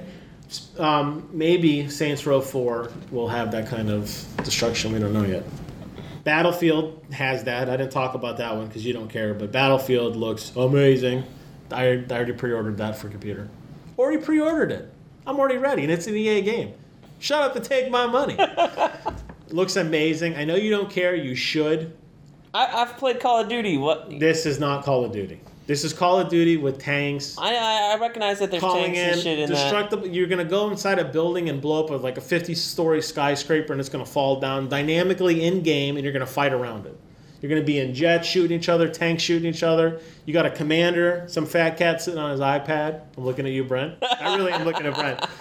Saints Row 4 will have that kind of destruction. We don't know yet. Battlefield has that. I didn't talk about that one because you don't care, but Battlefield looks amazing. I already pre-ordered that for computer. Already pre-ordered it. I'm already ready, and it's an EA game. Shut up and take my money. Looks amazing. I know you don't care. You should. I've played Call of Duty. What? This is not Call of Duty. This is Call of Duty with tanks. I recognize that there's tanks and shit in destructible. You're going to go inside a building and blow up like a 50-story skyscraper, and it's going to fall down dynamically in-game, and you're going to fight around it. You're going to be in jets shooting each other, tanks shooting each other. You got a commander, some fat cat sitting on his iPad. I'm looking at you, Brent. I really am looking at Brent.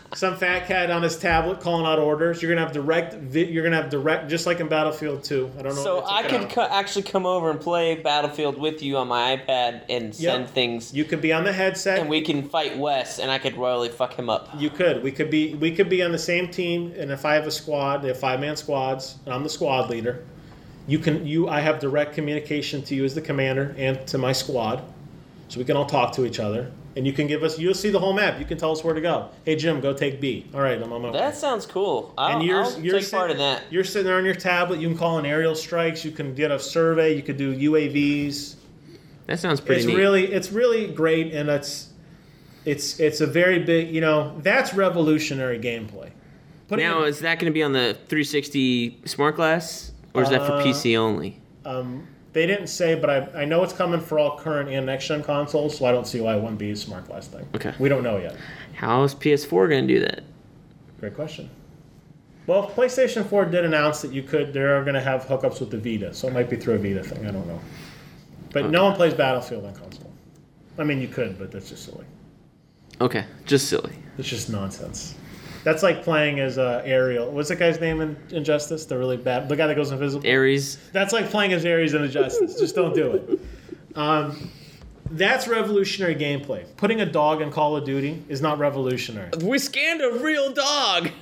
some fat cat on his tablet calling out orders. You're gonna have direct, just like in Battlefield 2. I don't know. So I could actually come over and play Battlefield with you on my iPad and send things. You could be on the headset, and we can fight Wes, and I could royally fuck him up. You could. We could be on the same team, and if I have a squad, they have 5-man squads, and I'm the squad leader. I have direct communication to you as the commander and to my squad, so we can all talk to each other. And you'll see the whole map. You can tell us where to go. Hey, Jim, go take B. All right, I'm on my way. That sounds cool. I'll take part in that. You're sitting there on your tablet. You can call in aerial strikes. You can get a survey. You could do UAVs. That sounds pretty neat. It's really great, and it's a very big, that's revolutionary gameplay. Is that going to be on the 360 Smart Glass, or is that for PC only? They didn't say, but I know it's coming for all current and next-gen consoles, so I don't see why it wouldn't be a Smart Glass thing. Okay. We don't know yet. How is PS4 going to do that? Great question. Well, PlayStation 4 did announce that they're going to have hookups with the Vita, so it might be through a Vita thing. I don't know. But No one plays Battlefield on console. I mean, you could, but that's just silly. Okay, just silly. It's just nonsense. That's like playing as Ariel. What's that guy's name in Injustice? The really bad, the guy that goes invisible. Ares. That's like playing as Ares in Injustice. Just don't do it. That's revolutionary gameplay. Putting a dog in Call of Duty is not revolutionary. We scanned a real dog.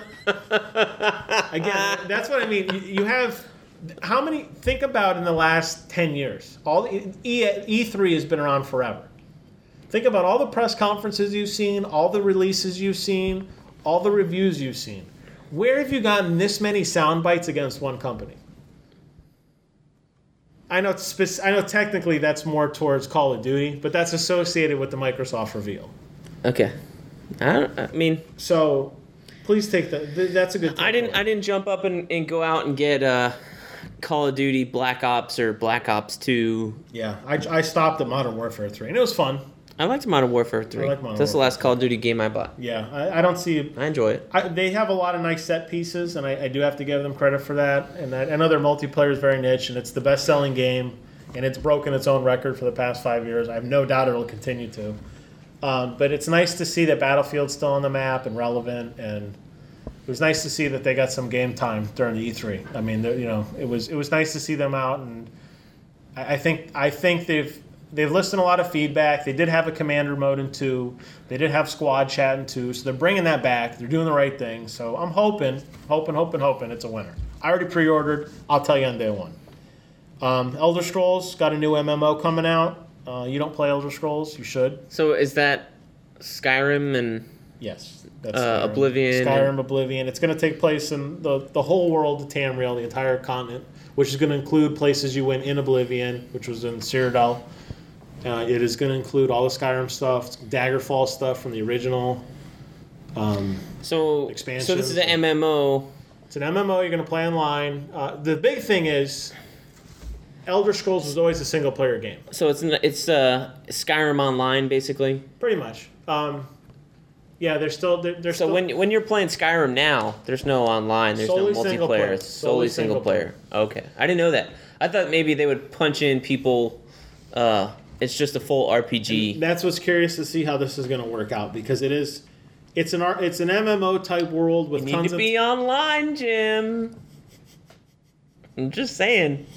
Again, that's what I mean. You have how many? Think about in the last 10 years. E3 has been around forever. Think about all the press conferences you've seen, all the releases you've seen, all the reviews you've seen. Where have you gotten this many sound bites against one company? I know technically that's more towards Call of Duty, but that's associated with the Microsoft reveal. Okay. So, please take that's a good. I didn't jump up and go out and get Call of Duty Black Ops or Black Ops 2. Yeah, I stopped at Modern Warfare 3, and it was fun. I liked Modern Warfare 3. That's the last Call of Duty game I bought. Yeah, I don't see... I enjoy it. They have a lot of nice set pieces, and I do have to give them credit for that. And I know their multiplayer is very niche, and it's the best-selling game, and it's broken its own record for the past 5 years. I have no doubt it'll continue to. But it's nice to see that Battlefield's still on the map and relevant, and it was nice to see that they got some game time during the E3. I mean, it was nice to see them out, and I think They've listened to a lot of feedback. They did have a commander mode in 2. They did have squad chat in 2. So they're bringing that back. They're doing the right thing. So I'm hoping it's a winner. I already pre-ordered. I'll tell you on day one. Elder Scrolls got a new MMO coming out. You don't play Elder Scrolls. You should. So is that Skyrim and... Yes. That's Skyrim. Oblivion. Skyrim, Oblivion. It's going to take place in the whole world of Tamriel, the entire continent, which is going to include places you went in Oblivion, which was in Cyrodiil. It is going to include all the Skyrim stuff, Daggerfall stuff from the original expansion. So this is an MMO. It's an MMO. You're going to play online. The big thing is Elder Scrolls was always a single-player game. So it's Skyrim Online, basically? Pretty much. Yeah, they're still... So when you're playing Skyrim now, there's no online, there's no multiplayer. It's solely single player. Okay. I didn't know that. I thought maybe they would punch in people... It's just a full RPG. And that's what's curious to see how this is going to work out, because it's an MMO type world with tons of... You need to be online, Jim. I'm just saying.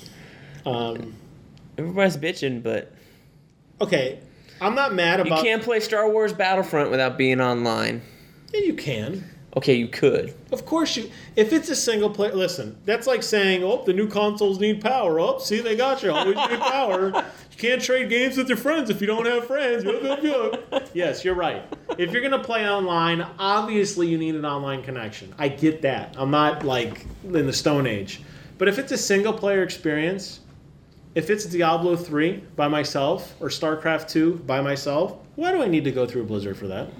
Everybody's bitching, but... Okay, I'm not mad about... You can't play Star Wars Battlefront without being online. Yeah, you can. Okay, you could. Of course you... If it's a single player... Listen, that's like saying, the new consoles need power. See, they got you. Always need power. You can't trade games with your friends if you don't have friends. Yes, you're right. If you're going to play online, obviously you need an online connection. I get that. I'm not, like, in the Stone Age. But if it's a single player experience, if it's Diablo 3 by myself or StarCraft 2 by myself, why do I need to go through Blizzard for that?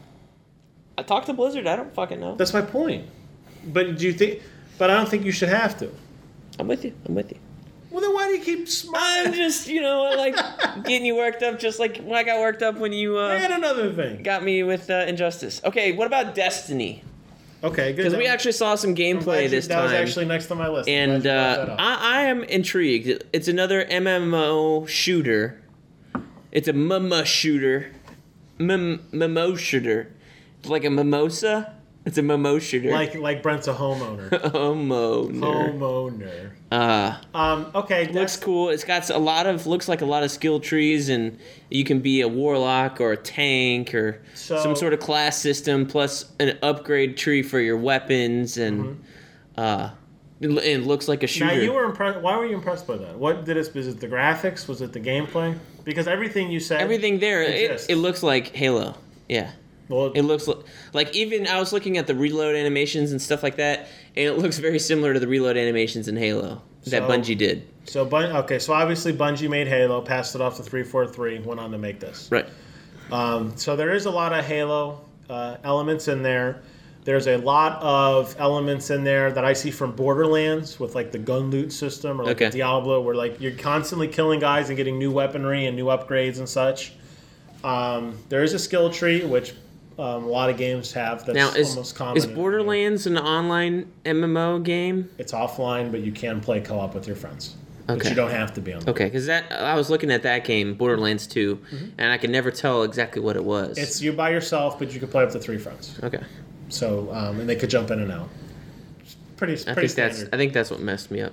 I talked to Blizzard. I don't fucking know. That's my point. But I don't think you should have to. I'm with you. Well, then why do you keep smiling? I'm just, I like getting you worked up, just like when I got worked up when you I had another thing. Got me with Injustice. Okay, what about Destiny? Okay, good. Because we actually saw some gameplay this time. That was actually next on my list. And I am intrigued. It's another MMO shooter. It's a MMO shooter. MMO shooter. Like a mimosa? It's a mimosa. Like Brent's a homeowner. Homeowner. Okay. Looks cool. It's got looks like a lot of skill trees, and you can be a warlock or a tank or some sort of class system, plus an upgrade tree for your weapons, and it looks like a shooter. Now you were impressed. Why were you impressed by that? What did it? Was it the graphics? Was it the gameplay? Because everything you said, everything there, it looks like Halo. Yeah. Well, it looks like even I was looking at the reload animations and stuff like that, and it looks very similar to the reload animations in Halo that Bungie did. So obviously Bungie made Halo, passed it off to 343, went on to make this. Right. So there is a lot of Halo elements in there. There's a lot of elements in there that I see from Borderlands with like the gun loot system or like Diablo, where like you're constantly killing guys and getting new weaponry and new upgrades and such. There is a skill tree, which a lot of games have. That's almost common. Is Borderlands an online MMO game? It's offline, but you can play co-op with your friends. Okay. But you don't have to be on. Okay, because I was looking at that game, Borderlands 2, and I could never tell exactly what it was. It's you by yourself, but you can play up to 3 friends. Okay. So and they could jump in and out. Pretty standard. I think that's what messed me up.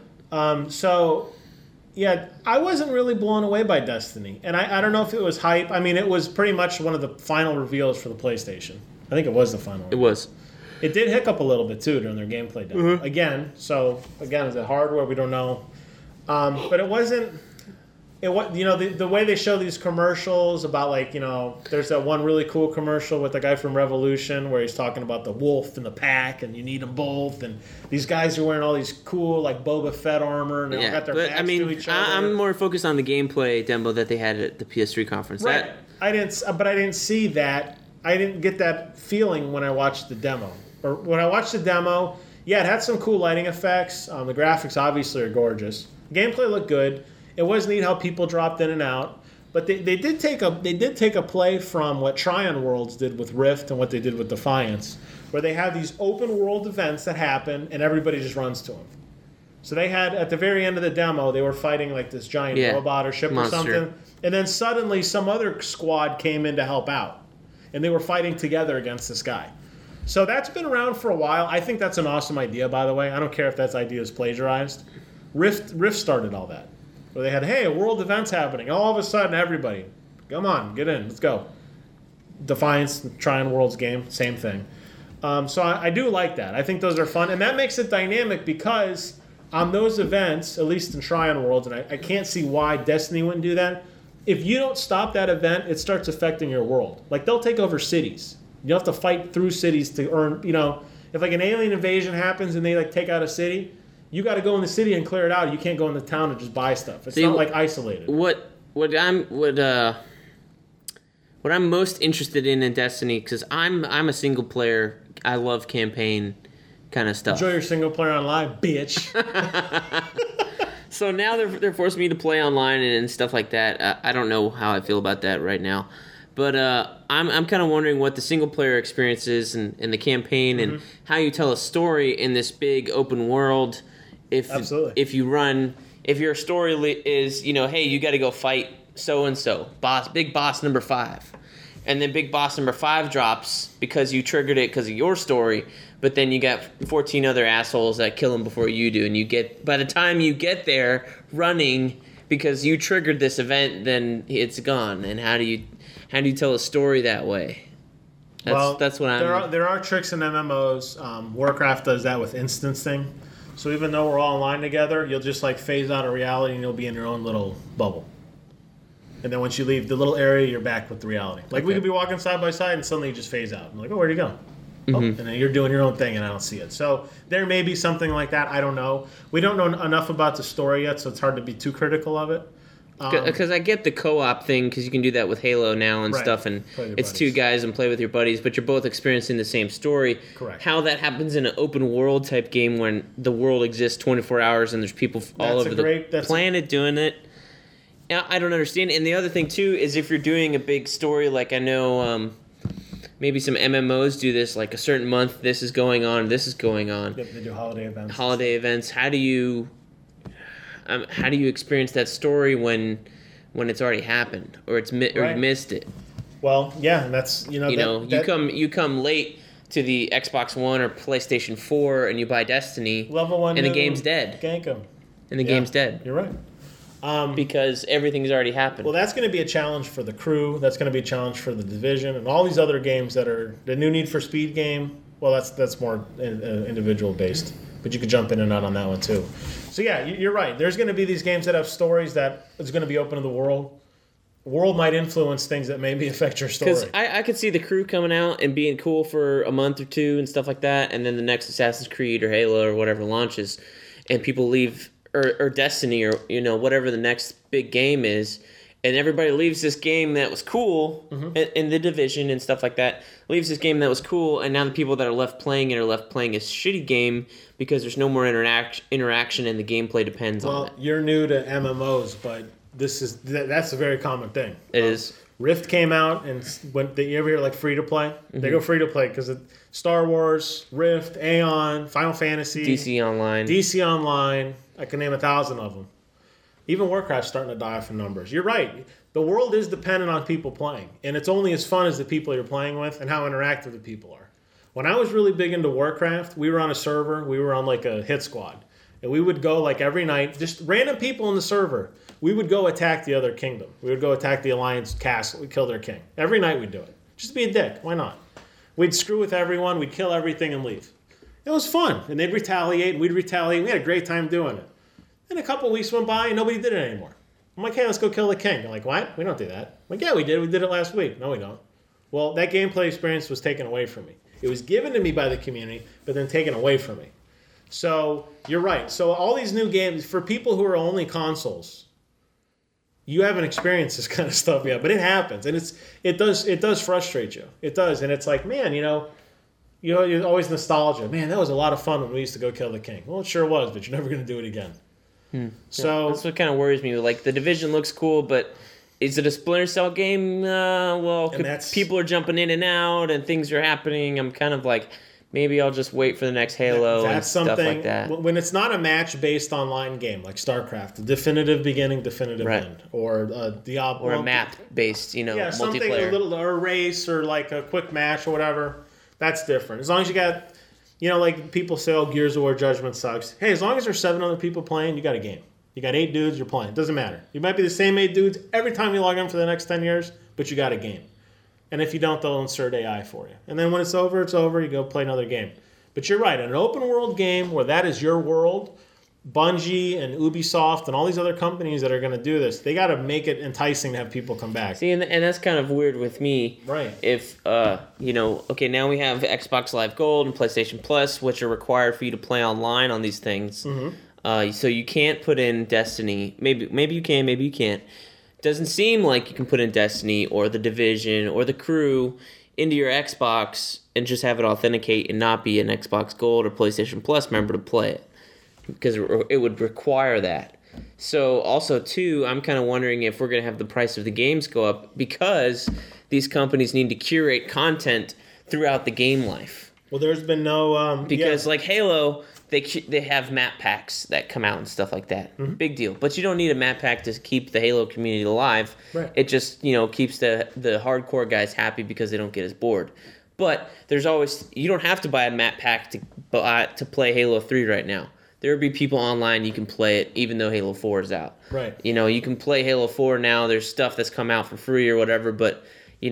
Yeah, I wasn't really blown away by Destiny. And I don't know if it was hype. I mean, it was pretty much one of the final reveals for the PlayStation. I think it was the final reveal. It was. It did hiccup a little bit, too, during their gameplay demo. Again, is it hardware? We don't know. But it wasn't... the way they show these commercials about, like, there's that one really cool commercial with the guy from Revolution where he's talking about the wolf and the pack, and you need them both, and these guys are wearing all these cool, like, Boba Fett armor, and they all got their backs to each other. I'm more focused on the gameplay demo that they had at the PS3 conference. Right. I didn't see that. I didn't get that feeling when I watched the demo. Or when I watched the demo, yeah, it had some cool lighting effects. The graphics obviously are gorgeous. Gameplay looked good. It was neat how people dropped in and out, but they did take a play from what Tryon Worlds did with Rift and what they did with Defiance, where they have these open world events that happen and everybody just runs to them. So they had at the very end of the demo, they were fighting like this giant robot or ship monster or something, and then suddenly some other squad came in to help out, and they were fighting together against this guy. So that's been around for a while. I think that's an awesome idea, by the way. I don't care if that idea is plagiarized. Rift started all that. Where they had, a world event's happening. All of a sudden, everybody, come on, get in, let's go. Defiance, Tryon Worlds game, same thing. So I do like that. I think those are fun. And that makes it dynamic because on those events, at least in Tryon Worlds, and I can't see why Destiny wouldn't do that, if you don't stop that event, it starts affecting your world. Like, they'll take over cities. You have to fight through cities to earn, if like an alien invasion happens and they like take out a city, you got to go in the city and clear it out. You can't go in the town and just buy stuff. It's not like isolated. What I'm most interested in Destiny, because I'm a single player. I love campaign kind of stuff. Enjoy your single player online, bitch. So now they're forcing me to play online and stuff like that. I don't know how I feel about that right now. But I'm kind of wondering what the single player experience is and the campaign and how you tell a story in this big open world. Absolutely. If your story is, hey, you got to go fight so-and-so, big boss number 5. And then big boss number 5 drops because you triggered it because of your story, but then you got 14 other assholes that kill him before you do, and by the time you get there running because you triggered this event, then it's gone. And how do you tell a story that way? That's what I'm... There are tricks in MMOs. Warcraft does that with instancing. So even though we're all online together, you'll just like phase out of reality and you'll be in your own little bubble. And then once you leave the little area, you're back with the reality. Like we could be walking side by side and suddenly you just phase out. I'm like, where'd you go? Oh, and then you're doing your own thing and I don't see it. So there may be something like that. I don't know. We don't know enough about the story yet, so it's hard to be too critical of it. Because I get the co-op thing, because you can do that with Halo now and stuff, and it's 2 guys and play with your buddies, but you're both experiencing the same story. Correct. How that happens in an open world type game when the world exists 24 hours and there's people all over the planet doing it. I don't understand. And the other thing, too, is if you're doing a big story, like I know maybe some MMOs do this, like a certain month, this is going on, this is going on. Yep, they do holiday events. How do you experience that story when it's already happened or you missed it? Well, yeah, and that's you come late to the Xbox One or PlayStation 4 and you buy Destiny, level 1 and the game's dead. Gank 'em. And the game's dead. You're right. Because everything's already happened. Well, that's going to be a challenge for the Crew. That's going to be a challenge for the Division and all these other games that are the new Need for Speed game. Well, that's more individual based, but you could jump in and out on that one too. So yeah, you're right. There's going to be these games that have stories that is going to be open to the world. The world might influence things that maybe affect your story. Because I could see the Crew coming out and being cool for a month or two and stuff like that, and then the next Assassin's Creed or Halo or whatever launches, and people leave, or Destiny or whatever the next big game is, and everybody leaves this game that was cool in the Division and stuff like that, leaves this game that was cool, and now the people that are left playing it are left playing a shitty game because there's no more interaction and the gameplay depends on it. Well, you're new to MMOs, but that's a very common thing. It is. Rift came out, and when you ever hear like free to play, they go free to play because Star Wars, Rift, Aeon, Final Fantasy, DC Online. I can name 1,000 of them. Even Warcraft's starting to die off in numbers. You're right. The world is dependent on people playing, and it's only as fun as the people you're playing with and how interactive the people are. When I was really big into Warcraft, we were on a server. We were on like a hit squad, and we would go like every night, just random people in the server. We would go attack the other kingdom. We would go attack the Alliance castle. We'd kill their king. Every night we'd do it. Just be a dick. Why not? We'd screw with everyone. We'd kill everything and leave. It was fun. And they'd retaliate, and we'd retaliate. We had a great time doing it. Then a couple of weeks went by, and nobody did it anymore. I'm like, hey, let's go kill the king. They're like, what? We don't do that. I'm like, yeah, we did. We did it last week. No, we don't. Well, that gameplay experience was taken away from me. It was given to me by the community, but then taken away from me. So you're right. So all these new games, for people who are only consoles, you haven't experienced this kind of stuff yet, but it happens, and it does frustrate you. It does, and it's like, man, you're always nostalgia. Man, that was a lot of fun when we used to go kill the king. Well, it sure was, but you're never going to do it again. So that's what kind of worries me. Like the Division looks cool, but is it a Splinter Cell game? People are jumping in and out, and things are happening. I'm kind of like, maybe I'll just wait for the next Halo and stuff like that. When it's not a match-based online game like StarCraft, the definitive beginning, definitive end, or Diablo, or a map-based, multiplayer, something a little, or a race, or like a quick match or whatever. That's different. As long as you got, like people say, oh, Gears of War Judgment sucks. Hey, as long as there's 7 other people playing, you got a game. You got 8 dudes, you're playing. It doesn't matter. You might be the same 8 dudes every time you log in for the next 10 years, but you got a game. And if you don't, they'll insert AI for you. And then when it's over, you go play another game. But you're right. In an open world game where that is your world, Bungie and Ubisoft and all these other companies that are going to do this, they got to make it enticing to have people come back. See, and that's kind of weird with me. Right. If, okay, now we have Xbox Live Gold and PlayStation Plus, which are required for you to play online on these things. So you can't put in Destiny. Maybe you can, maybe you can't. Doesn't seem like you can put in Destiny or the Division or the Crew into your Xbox and just have it authenticate and not be an Xbox Gold or PlayStation Plus member to play it, because it would require that. So also too, I'm kind of wondering if we're going to have the price of the games go up because these companies need to curate content throughout the game life. Well, there's been no because like Halo, they have map packs that come out and stuff like that. Big deal. But you don't need a map pack to keep the Halo community alive. Right. It just keeps the hardcore guys happy because they don't get as bored. But there's always, you don't have to buy a map pack to play Halo 3 right now. There will be people online, you can play it even though Halo 4 is out. Right. You can play Halo 4 now. There's stuff that's come out for free or whatever, but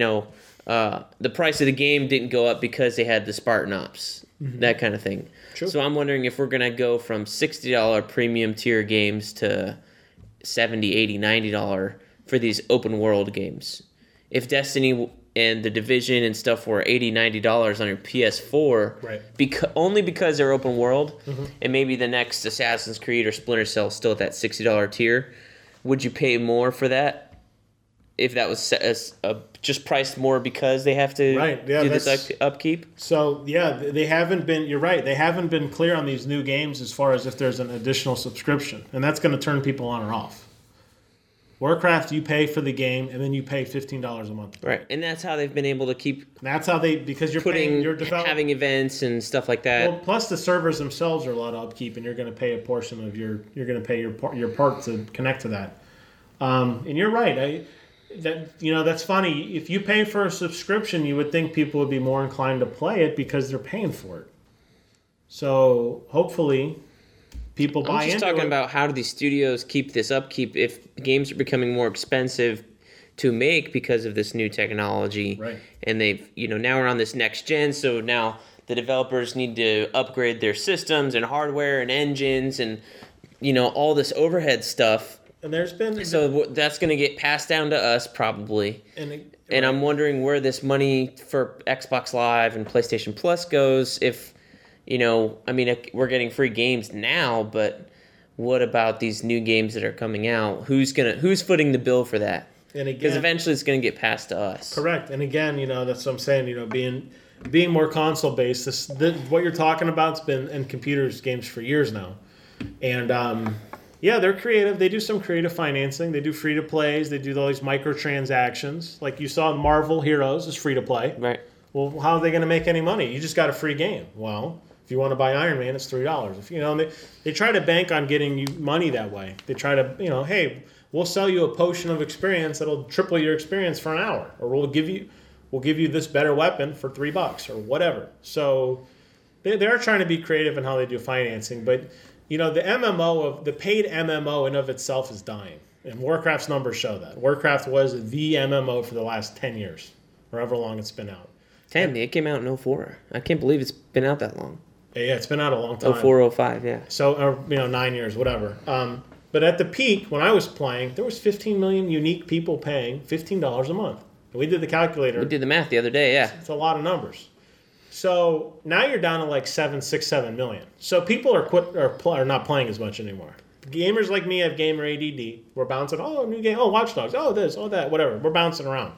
the price of the game didn't go up because they had the Spartan Ops, that kind of thing. True. So I'm wondering if we're going to go from $60 premium tier games to $70, $80, $90 for these open world games. If Destiny and the Division and stuff were $80, $90 on your PS4, right, only because they're open world, and maybe the next Assassin's Creed or Splinter Cell is still at that $60 tier, would you pay more for that? If that was just priced more because they have to do this upkeep? So, they haven't been, you're right, they haven't been clear on these new games as far as if there's an additional subscription. And that's going to turn people on or off. Warcraft, you pay for the game, and then you pay $15 a month. Right, and that's how they've been able to keep... That's how because you're paying your development. Having events and stuff like that. Well, plus the servers themselves are a lot of upkeep, and you're going to pay a portion of you're going to pay your part to connect to that. And you're right. That's funny. If you pay for a subscription, you would think people would be more inclined to play it because they're paying for it. So hopefully people buy into it. I'm just talking about how do these studios keep this upkeep if games are becoming more expensive to make because of this new technology. Right. And they've, now we're on this next gen, so now the developers need to upgrade their systems and hardware and engines and, all this overhead stuff. And there's been... So that's going to get passed down to us probably. And I'm wondering where this money for Xbox Live and PlayStation Plus goes if... we're getting free games now, but what about these new games that are coming out? Who's footing the bill for that? And again, because eventually it's going to get passed to us. Correct. And again, that's what I'm saying. Being more console based. What you're talking about's been in computers games for years now, and they're creative. They do some creative financing. They do free to plays. They do all these microtransactions. Like you saw, Marvel Heroes is free to play. Right. Well, how are they going to make any money? You just got a free game. Well, if you want to buy Iron Man, it's $3. If they try to bank on getting you money that way. They try to, hey, we'll sell you a potion of experience that'll triple your experience for an hour, or we'll give you this better weapon for $3 or whatever. So they are trying to be creative in how they do financing, but the paid MMO in of itself is dying, and Warcraft's numbers show that. Warcraft was the MMO for the last 10 years, or however long it's been out. 10. It came out in 2004. I can't believe it's been out that long. Yeah, it's been out a long time. 2004, 2005, yeah. So, 9 years, whatever. But at the peak, when I was playing, there was 15 million unique people paying $15 a month. And we did the calculator. We did the math the other day, yeah. It's a lot of numbers. So now you're down to like 7 million. So people are not playing as much anymore. Gamers like me have gamer ADD. We're bouncing, new game, Watch Dogs, this, that, whatever. We're bouncing around.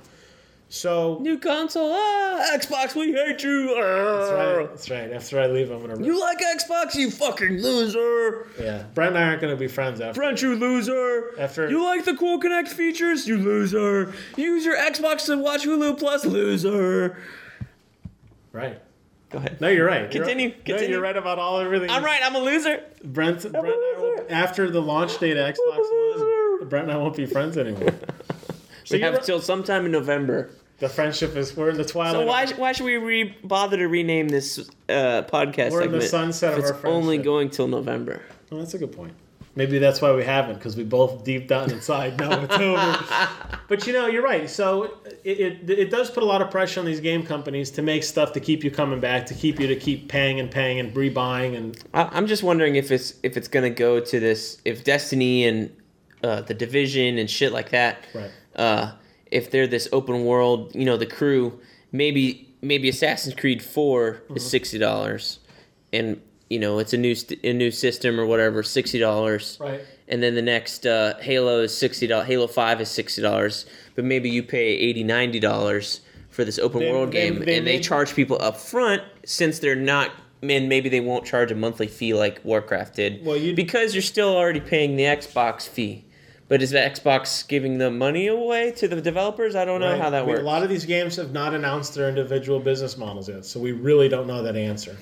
So new console, Xbox, we hate you. That's right. After I leave, I'm gonna. You like Xbox, you fucking loser. Yeah, Brent and I aren't gonna be friends after. Brent, you loser. After you like the cool Connect features, you loser. Use your Xbox to watch Hulu Plus, loser. Right. Go ahead. No, you're right. Continue. You're right about everything. I'm right. I'm a loser. Brent and I will, after the launch date of Xbox One, Brent and I won't be friends anymore. So we have till sometime in November. The friendship we're in the twilight. So why should we bother to rename this podcast We're segment? in the sunset of our friendship. It's only going till November. Oh, that's a good point. Maybe that's why we haven't, because we both deep down inside know it's over. But you're right. So it does put a lot of pressure on these game companies to make stuff to keep you coming back, to keep paying and rebuying. And I'm just wondering if it's going to go to this, if Destiny and the Division and shit like that. Right. If they're this open world, the crew, maybe Assassin's Creed 4 is $60, and it's a new system or whatever, $60. Right. And then the next Halo is $60. Halo 5 is $60, but maybe you pay $80, $90 for this open world game, and they charge people up front since they're not. And maybe they won't charge a monthly fee like Warcraft did, because you're still already paying the Xbox fee. But is the Xbox giving the money away to the developers? I don't know how that works. A lot of these games have not announced their individual business models yet, so we really don't know that answer.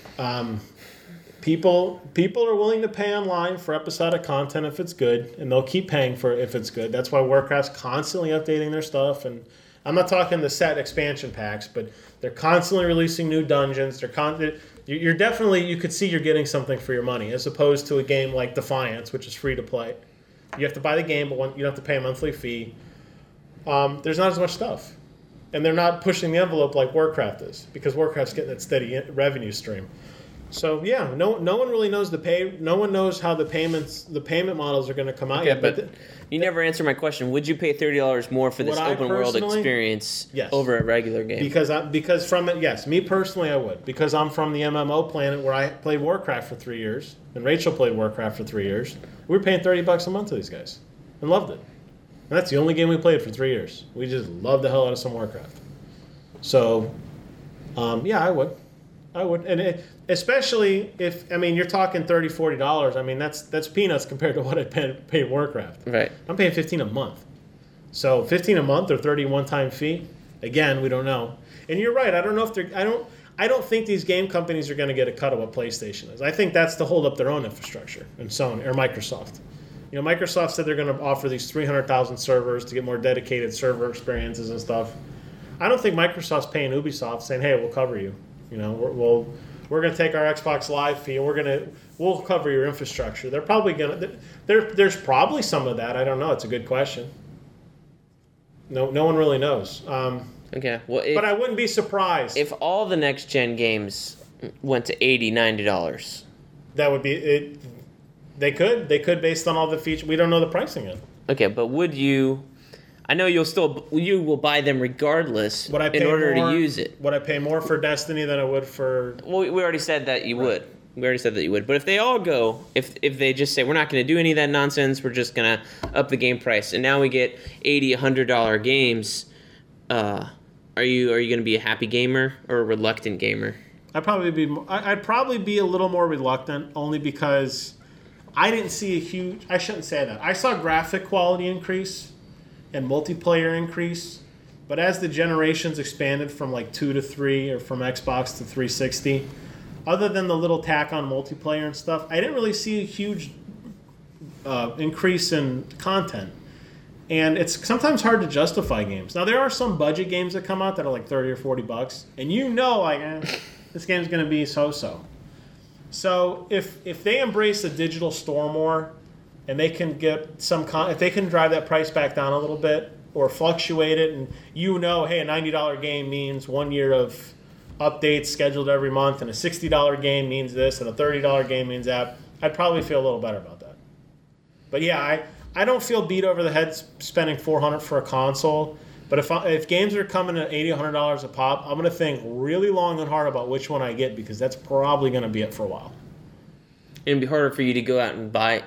People are willing to pay online for episodic content if it's good, and they'll keep paying for it if it's good. That's why Warcraft's constantly updating their stuff. And I'm not talking the set expansion packs, but they're constantly releasing new dungeons. You're definitely, you could see you're getting something for your money, as opposed to a game like Defiance, which is free to play. You have to buy the game, but you don't have to pay a monthly fee. There's not as much stuff. And they're not pushing the envelope like Warcraft is, because Warcraft's getting that steady revenue stream. So, yeah, no one really knows no one knows how the payment models are going to come out yet. But you never answered my question. Would you pay $30 more for this open world experience over a regular game? Because from it, yes. Me personally, I would. Because I'm from the MMO planet where I played Warcraft for 3 years, and Rachel played Warcraft for 3 years. We were paying $30 a month to these guys and loved it. And that's the only game we played for 3 years. We just loved the hell out of some Warcraft. So, yeah, I would. And especially if, you're talking $30, $40. That's peanuts compared to what I pay Warcraft. Right. I'm paying $15 a month. So $15 a month or $30 one-time fee. Again, we don't know. And you're right. I don't know if I don't think these game companies are going to get a cut of what PlayStation is. I think that's to hold up their own infrastructure and Sony or Microsoft. Microsoft said they're going to offer these 300,000 servers to get more dedicated server experiences and stuff. I don't think Microsoft's paying Ubisoft saying, "Hey, we'll cover you. We're going to take our Xbox Live fee and we'll cover your infrastructure." They're probably going to. There's probably some of that. I don't know. It's a good question. No one really knows. Okay. Well, but I wouldn't be surprised if all the next gen games went to $80-$90. That would be it. They could based on all the features. We don't know the pricing yet. Okay, but would you? I know you will buy them regardless in order to use it. Would I pay more for Destiny than I would for? Well, we already said that you would. We already said that you would. But if they all go, if they just say we're not going to do any of that nonsense, we're just going to up the game price, and now we get $80, $100 games, are you going to be a happy gamer or a reluctant gamer? I'd probably be a little more reluctant, only because I didn't see a huge. I shouldn't say that. I saw graphic quality increase and multiplayer increase, but as the generations expanded from like 2 to 3 or from Xbox to 360, other than the little tack on multiplayer and stuff, I didn't really see a huge increase in content. And it's sometimes hard to justify games. Now there are some budget games that come out that are like $30 or $40, and this game's going to be so-so. So if they embrace the digital store more, and they can get if they can drive that price back down a little bit or fluctuate it, and hey, a $90 game means 1 year of updates scheduled every month, and a $60 game means this, and a $30 game means that, I'd probably feel a little better about that. But yeah, I don't feel beat over the head spending $400 for a console. But if games are coming at $80, $100 a pop, I'm going to think really long and hard about which one I get, because that's probably going to be it for a while. It'd be harder for you to go out and buy.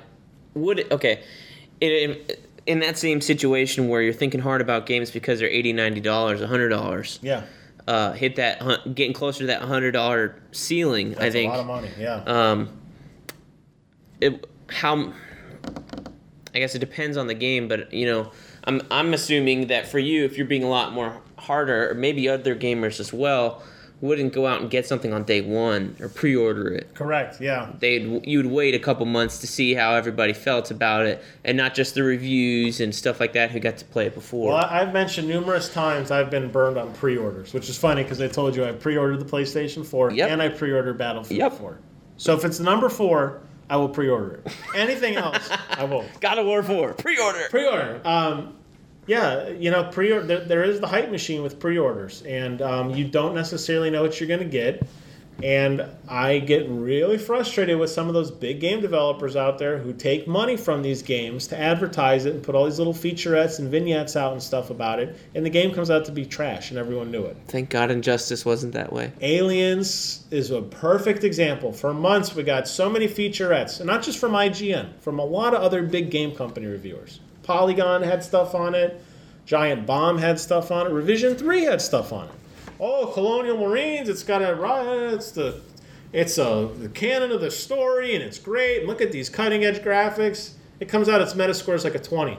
In that same situation where you're thinking hard about games because they're $80, $90, $100. Yeah. Hit that, getting closer to that $100 ceiling. That's I think a lot of money. Yeah. I guess it depends on the game, but I'm assuming that for you, if you're being a lot more harder, or maybe other gamers as well, wouldn't go out and get something on day one or pre-order it. Correct, yeah. You'd wait a couple months to see how everybody felt about it, and not just the reviews and stuff like that who got to play it before. Well, I've mentioned numerous times I've been burned on pre-orders, which is funny because I told you I pre-ordered the PlayStation 4 and I pre-ordered Battlefield 4. So if it's number 4, I will pre-order it. Anything else, I won't. God of War 4, pre-order. Pre-order. Pre-order. There is the hype machine with pre-orders, and you don't necessarily know what you're going to get. And I get really frustrated with some of those big game developers out there who take money from these games to advertise it and put all these little featurettes and vignettes out and stuff about it, and the game comes out to be trash, and everyone knew it. Thank God Injustice wasn't that way. Aliens is a perfect example. For months, we got so many featurettes, and not just from IGN, from a lot of other big game company reviewers. Polygon had stuff on it. Giant Bomb had stuff on it. Revision 3 had stuff on it. Oh, Colonial Marines, it's got the canon of the story, and it's great. And look at these cutting-edge graphics. It comes out, its Metascore is like a 20%,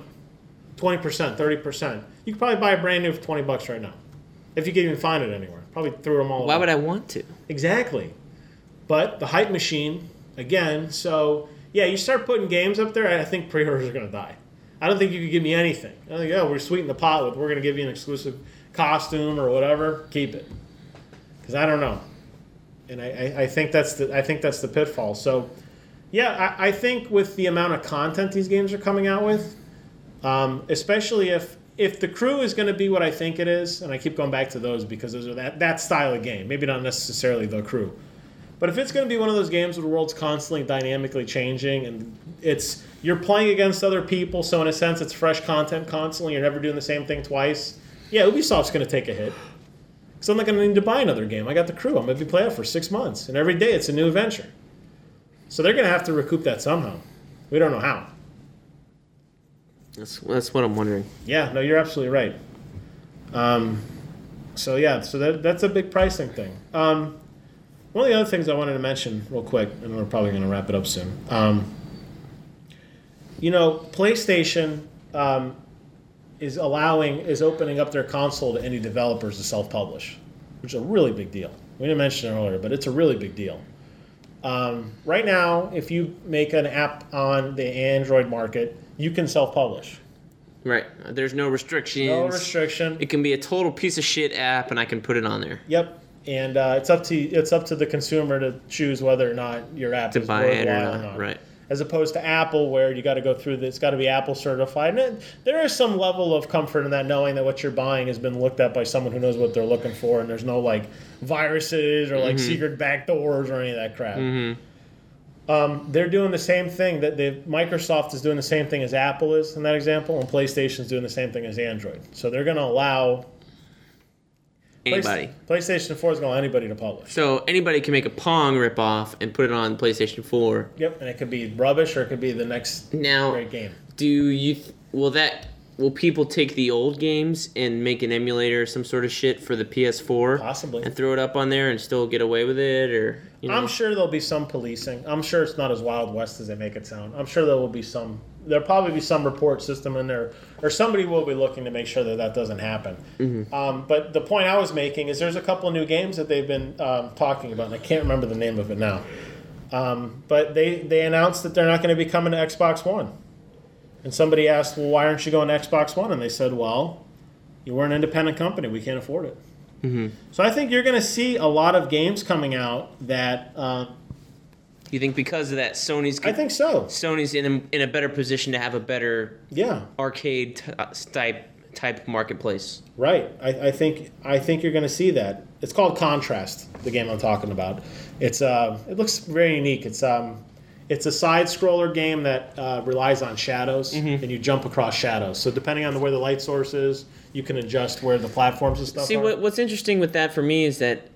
30%. You could probably buy a brand new for $20 right now. If you could even find it anywhere. Probably threw them all away. Why would I want to? Exactly. But the hype machine, again, so, yeah, you start putting games up there, I think pre-orders are going to die. I don't think you could give me anything. I think, we're sweetening the pot with, we're going to give you an exclusive costume or whatever. Keep it, because I don't know, and I think that's the pitfall. So, yeah, I think with the amount of content these games are coming out with, especially if the crew is going to be what I think it is, and I keep going back to those because those are that style of game. Maybe not necessarily the crew. But if it's going to be one of those games where the world's constantly dynamically changing and you're playing against other people, so in a sense it's fresh content constantly, you're never doing the same thing twice, yeah, Ubisoft's going to take a hit. Because I'm not going to need to buy another game. I got the crew. I'm going to be playing it for 6 months. And every day it's a new adventure. So they're going to have to recoup that somehow. We don't know how. That's what I'm wondering. Yeah, no, you're absolutely right. So that's a big pricing thing. One of the other things I wanted to mention real quick, and we're probably going to wrap it up soon. PlayStation is opening up their console to any developers to self-publish, which is a really big deal. We didn't mention it earlier, but it's a really big deal. Right now, if you make an app on the Android market, you can self-publish. Right. There's no restrictions. No restriction. It can be a total piece of shit app, and I can put it on there. Yep. And it's up to the consumer to choose whether or not your app is buy it worthwhile or not. Right. As opposed to Apple, where you got to go through this, it's got to be Apple certified. And there is some level of comfort in that, knowing that what you're buying has been looked at by someone who knows what they're looking for, and there's no like viruses or like secret backdoors or any of that crap. They're doing the same thing that Microsoft is doing the same thing as Apple is in that example, and PlayStation is doing the same thing as Android. So they're going to allow anybody. PlayStation 4 is going to allow anybody to publish. So anybody can make a Pong ripoff and put it on PlayStation 4. Yep, and it could be rubbish or it could be the next great game. Will people take the old games and make an emulator or some sort of shit for the PS4? Possibly. And throw it up on there and still get away with it? Or I'm sure there'll be some policing. I'm sure it's not as Wild West as they make it sound. I'm sure there'll probably be some report system in there, or somebody will be looking to make sure that doesn't happen. But the point I was making is there's a couple of new games that they've been talking about, and I can't remember the name of it now. But they announced that they're not going to be coming to Xbox One. And somebody asked, well, why aren't you going to Xbox One? And they said, well, we're an independent company. We can't afford it. So I think you're going to see a lot of games coming out that... you think because of that, I think so. Sony's in a better position to have a better arcade type marketplace. Right. I think you're going to see that. It's called Contrast, the game I'm talking about. It looks very unique. It's a side-scroller game that relies on shadows, and you jump across shadows. So depending on where the light source is, you can adjust where the platforms and stuff are. See, what's interesting with that for me is that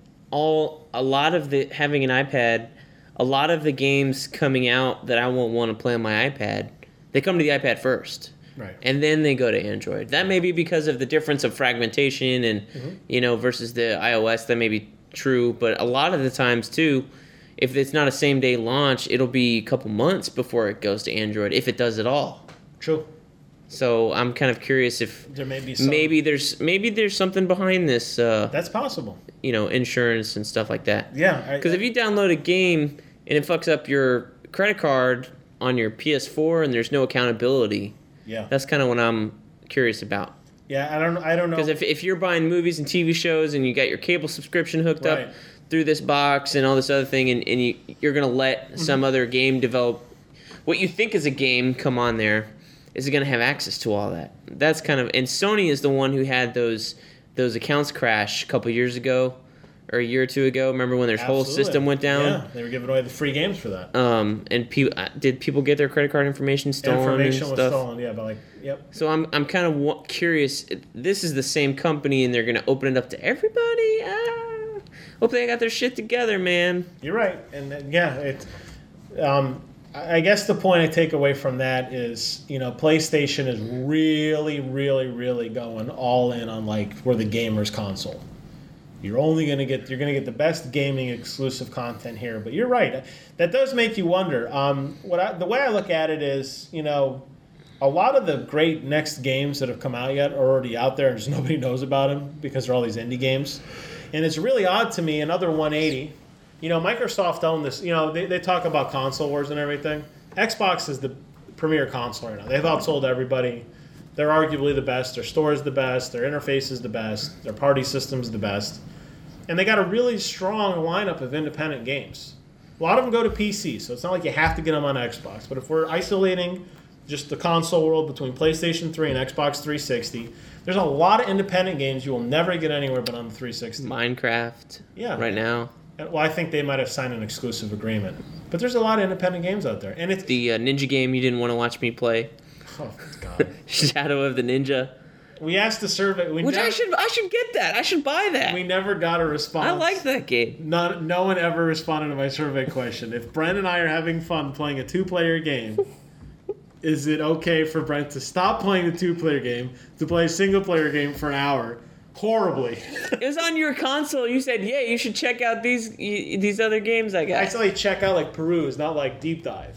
having an iPad, a lot of the games coming out that I won't want to play on my iPad, they come to the iPad first. Right. And then they go to Android. That may be because of the difference of fragmentation and, versus the iOS. That may be true. But a lot of the times, too, if it's not a same-day launch, it'll be a couple months before it goes to Android, if it does at all. True. So I'm kind of curious if there may be maybe there's something behind this. That's possible. Insurance and stuff like that. Yeah. Because if you download a game and it fucks up your credit card on your PS4 and there's no accountability, that's kind of what I'm curious about. Yeah, I don't know. Because if you're buying movies and TV shows and you got your cable subscription hooked up through this box and all this other thing, and you're going to let some other game develop, what you think is a game come on there, is it going to have access to all that? That's kind of... And Sony is the one who had those accounts crash a couple years ago, or a year or two ago. Remember when their whole system went down? Yeah, they were giving away the free games for that. And did people get their credit card information stolen? Information and was stuff? stolen, yeah, but yep. So I'm kind of curious. This is the same company, and they're going to open it up to everybody? Hope they got their shit together, man. You're right, and I guess the point I take away from that is, PlayStation is really, really, really going all in on we're the gamer's console. You're going to get the best gaming exclusive content here. But you're right, that does make you wonder. The way I look at it is, a lot of the great next games that have come out yet are already out there, and just nobody knows about them because they're all these indie games. And it's really odd to me, another 180. Microsoft owned this. They talk about console wars and everything. Xbox is the premier console right now. They've outsold everybody. They're arguably the best. Their store is the best. Their interface is the best. Their party system is the best. And they got a really strong lineup of independent games. A lot of them go to PC, so it's not like you have to get them on Xbox. But if we're isolating just the console world between PlayStation 3 and Xbox 360, there's a lot of independent games you will never get anywhere but on the 360. Minecraft. Yeah. Right now. Well, I think they might have signed an exclusive agreement. But there's a lot of independent games out there. And it's the ninja game you didn't want to watch me play. Oh, God. Shadow of the Ninja. We asked the survey. I should get that. I should buy that. We never got a response. I like that game. No one ever responded to my survey question. If Brent and I are having fun playing a 2-player game, is it okay for Brent to stop playing the 2-player game to play a single-player game for an hour? Horribly. It was on your console. You said, yeah, you should check out these other games I got. I said check out peruse, not deep dive.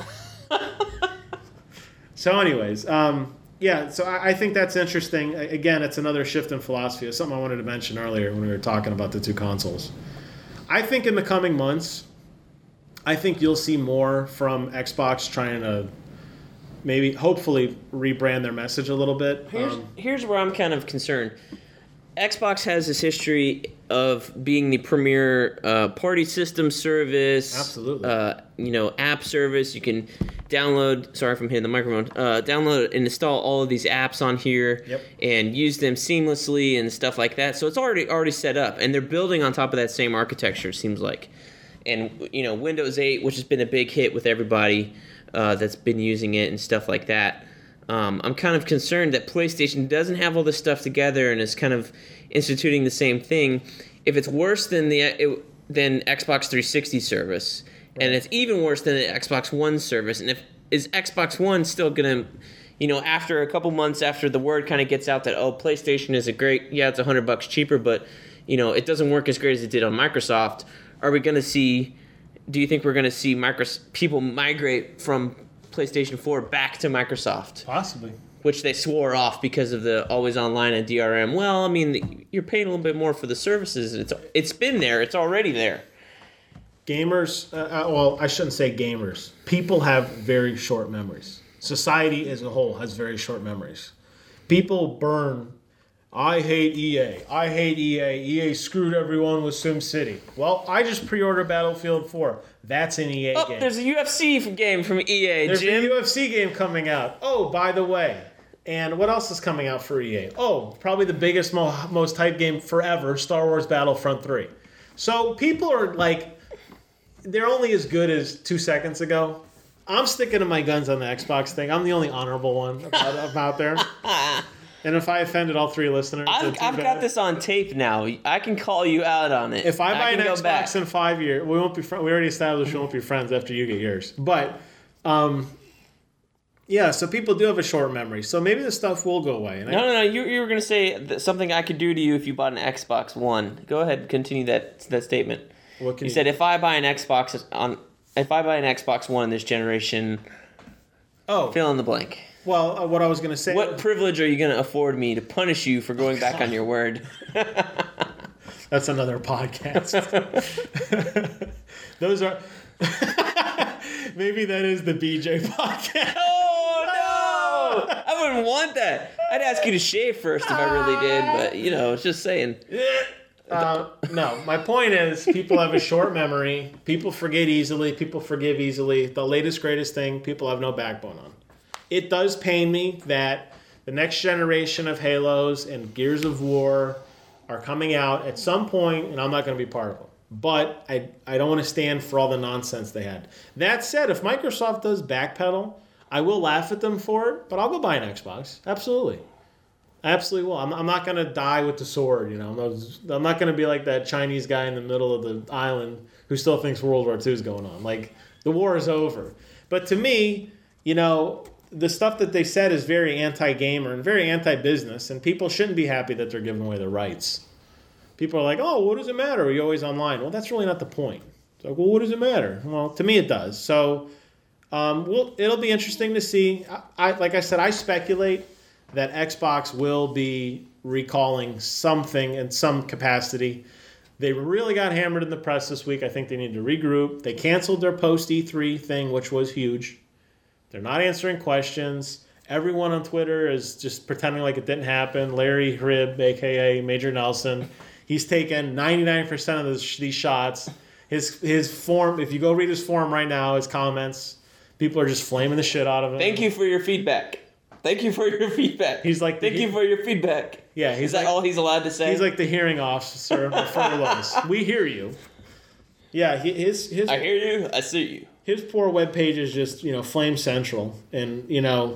So anyways, so I think that's interesting. Again, it's another shift in philosophy. It's something I wanted to mention earlier when we were talking about the two consoles. I think in the coming months, I think you'll see more from Xbox trying to hopefully rebrand their message a little bit. Here's where I'm kind of concerned. Xbox has this history of being the premier party system service. Absolutely. App service. You can download. Sorry if I'm hitting the microphone. Download and install all of these apps on here. Yep. And use them seamlessly and stuff like that. So it's already set up, and they're building on top of that same architecture. It seems like, and Windows 8, which has been a big hit with everybody that's been using it and stuff like that. I'm kind of concerned that PlayStation doesn't have all this stuff together and is kind of instituting the same thing. If it's worse than than Xbox 360 service, right, and it's even worse than the Xbox One service, and is Xbox One still gonna, after a couple months after the word kind of gets out that PlayStation is it's $100 cheaper, but it doesn't work as great as it did on Microsoft. Are we gonna see? Do you think we're gonna see people migrate from PlayStation 4 back to Microsoft? Possibly. Which they swore off because of the always online and DRM. Well, I mean, you're paying a little bit more for the services. It's been there. It's already there. Gamers, I shouldn't say gamers. People have very short memories. Society as a whole has very short memories. People burn, I hate EA. I hate EA. EA screwed everyone with SimCity. Well, I just pre-ordered Battlefield 4. That's an EA game. There's a UFC game from EA, There's Jim. a UFC game coming out. Oh, by the way. And what else is coming out for EA? Oh, probably the biggest, most hyped game forever, Star Wars Battlefront 3. So people are like, they're only as good as 2 seconds ago. I'm sticking to my guns on the Xbox thing. I'm the only honorable one out there. And if I offended all 3 listeners, I've got this on tape now. I can call you out on it. If I buy an Xbox in 5 years, we won't be. We already established we won't be friends after you get yours. But, yeah. So people do have a short memory. So maybe this stuff will go away. No. You were going to say something I could do to you if you bought an Xbox One. Go ahead, and continue that statement. You said if I buy an Xbox One this generation, fill in the blank. Well, what I was going to say... What privilege are you going to afford me to punish you for going back on your word? That's another podcast. Those are... Maybe that is the BJ podcast. Oh, no! I wouldn't want that. I'd ask you to shave first if I really did, but, just saying. No, my point is people have a short memory. People forget easily. People forgive easily. The latest, greatest thing, people have no backbone on. It does pain me that the next generation of Halos and Gears of War are coming out at some point, and I'm not going to be part of them. But I don't want to stand for all the nonsense they had. That said, if Microsoft does backpedal, I will laugh at them for it, but I'll go buy an Xbox. Absolutely. I absolutely will. I'm not going to die with the sword. I'm not going to be like that Chinese guy in the middle of the island who still thinks World War II is going on. Like, the war is over. But to me, the stuff that they said is very anti-gamer and very anti-business, and people shouldn't be happy that they're giving away their rights. People are like, oh, what does it matter? You're always online. Well, that's really not the point. It's like, well, what does it matter? Well, to me it does. So it'll be interesting to see. Like I said, I speculate that Xbox will be recalling something in some capacity. They really got hammered in the press this week. I think they need to regroup. They canceled their post-E3 thing, which was huge. They're not answering questions. Everyone on Twitter is just pretending like it didn't happen. Larry Hrib, a.k.a. Major Nelson, he's taken 99% of these shots. His form, if you go read his forum right now, his comments, people are just flaming the shit out of him. Thank you for your feedback. He's like, thank you for your feedback. Yeah, is that all he's allowed to say? He's like the hearing officer for us. We hear you. Yeah, his. I hear you. I see you. His poor webpage is just, flame central. And,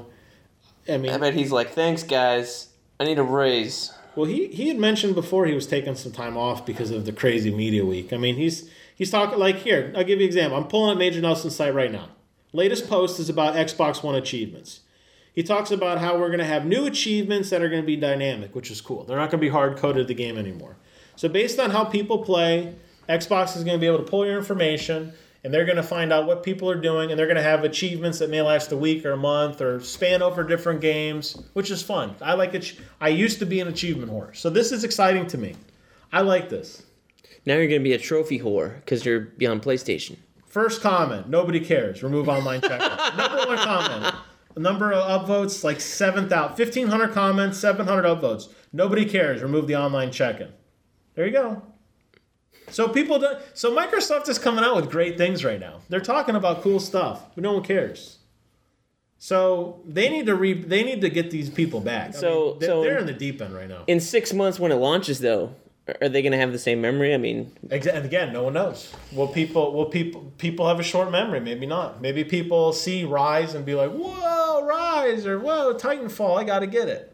I bet he's like, thanks, guys. I need a raise. Well, he had mentioned before he was taking some time off because of the crazy media week. I mean, he's talking, like, here, I'll give you an example. I'm pulling up Major Nelson's site right now. Latest post is about Xbox One achievements. He talks about how we're going to have new achievements that are going to be dynamic, which is cool. They're not going to be hard-coded the game anymore. So based on how people play, Xbox is going to be able to pull your information, and they're going to find out what people are doing, and they're going to have achievements that may last a week or a month or span over different games, which is fun. I like it. I used to be an achievement whore, so this is exciting to me. I like this. Now you're going to be a trophy whore because you're beyond PlayStation. First comment, nobody cares. Remove online check-in. Number one comment. The number of upvotes, like 1,500 comments, 700 upvotes. Nobody cares. Remove the online check-in. There you go. So Microsoft is coming out with great things right now. They're talking about cool stuff, but no one cares. So they need to get these people back. They're in the deep end right now. In 6 months when it launches, though, are they going to have the same memory? I mean, and again, no one knows. Will people have a short memory? Maybe not. Maybe people see Rise and be like, "Whoa, Rise!" or "Whoa, Titanfall! I got to get it."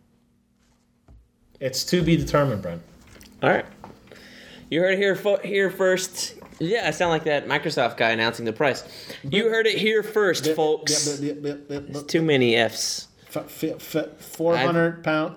It's to be determined, Brent. All right. You heard it here first. Yeah, I sound like that Microsoft guy announcing the price. You heard it here first, folks. It's too many Fs. £400,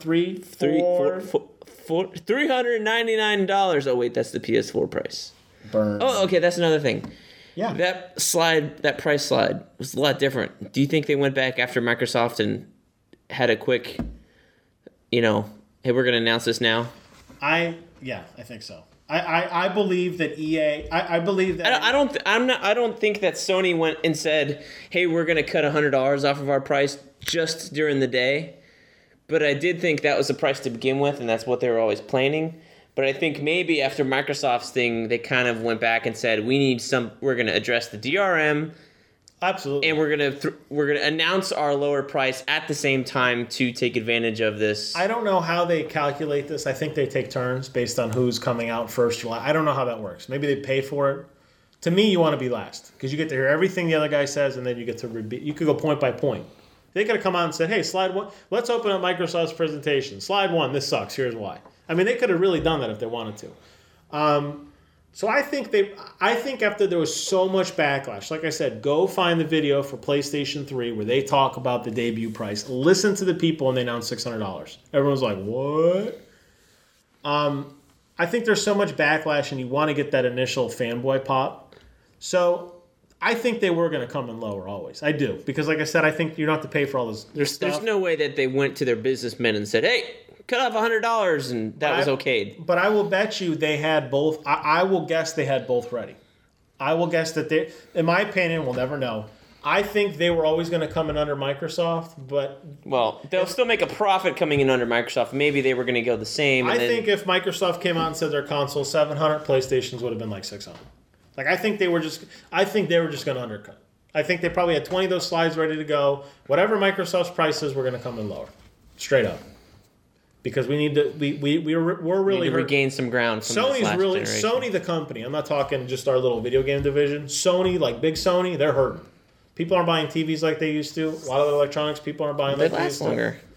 $399. Oh wait, that's the PS4 price. Burn. Oh, okay, that's another thing. Yeah. That price slide was a lot different. Do you think they went back after Microsoft and had a quick, hey, we're going to announce this now? I think so. I believe that EA. I believe that. I don't think that Sony went and said, "Hey, we're going to cut $100 off of our price just during the day." But I did think that was the price to begin with, and that's what they were always planning. But I think maybe after Microsoft's thing, they kind of went back and said, we're going to address the DRM. Absolutely. And we're gonna announce our lower price at the same time to take advantage of this. I don't know how they calculate this. I think they take turns based on who's coming out first or last. I don't know how that works. Maybe they pay for it. To me, you want to be last because you get to hear everything the other guy says, and then you get to you could go point by point. They could have come out and said, "Hey, slide one. Let's open up Microsoft's presentation. Slide one. This sucks. Here's why." I mean, they could have really done that if they wanted to. So I think after there was so much backlash, like I said, go find the video for PlayStation 3 where they talk about the debut price. Listen to the people and they announced $600. Everyone's like, what? I think there's so much backlash and you want to get that initial fanboy pop. So I think they were going to come in lower always. I do. Because like I said, I think you don't have to pay for all this stuff. There's no way that they went to their businessmen and said, "Hey, cut off $100," and that was okayed. But I will bet you they had both. I will guess they had both ready. I will guess that they, in my opinion, we'll never know. I think they were always going to come in under Microsoft, but... Well, they'll still make a profit coming in under Microsoft. Maybe they were going to go the same. I think if Microsoft came out and said their console 700, PlayStations would have been like 600. Like, I think they were just going to undercut. I think they probably had 20 of those slides ready to go. Whatever Microsoft's price is, we're going to come in lower. Straight up. Because we need to, we're really regain some ground. From Sony's really generation. Sony the company. I'm not talking just our little video game division. Sony, like big Sony, they're hurting. People aren't buying TVs like they used to. A lot of the electronics, people aren't buying like they used to. They last longer.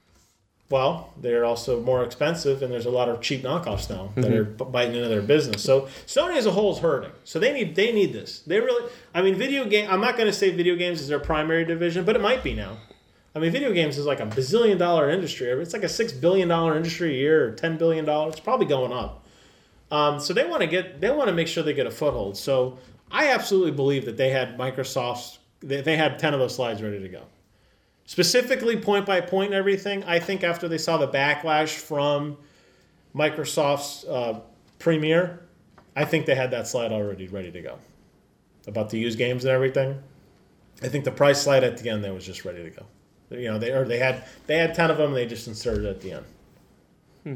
Well, they're also more expensive, and there's a lot of cheap knockoffs now that are biting into their business. So Sony as a whole is hurting. So they need this. They really. I mean, video game. I'm not going to say video games is their primary division, but it might be now. I mean, video games is like $1 billion industry. It's like a $6 billion industry a year, or $10 billion. It's probably going up. So they want to make sure they get a foothold. So I absolutely believe that they had they had 10 of those slides ready to go. Specifically, point by point and everything, I think after they saw the backlash from Microsoft's premiere, I think they had that slide already ready to go. About the used games and everything. I think the price slide at the end there was just ready to go. They had 10 of them and they just inserted it at the end.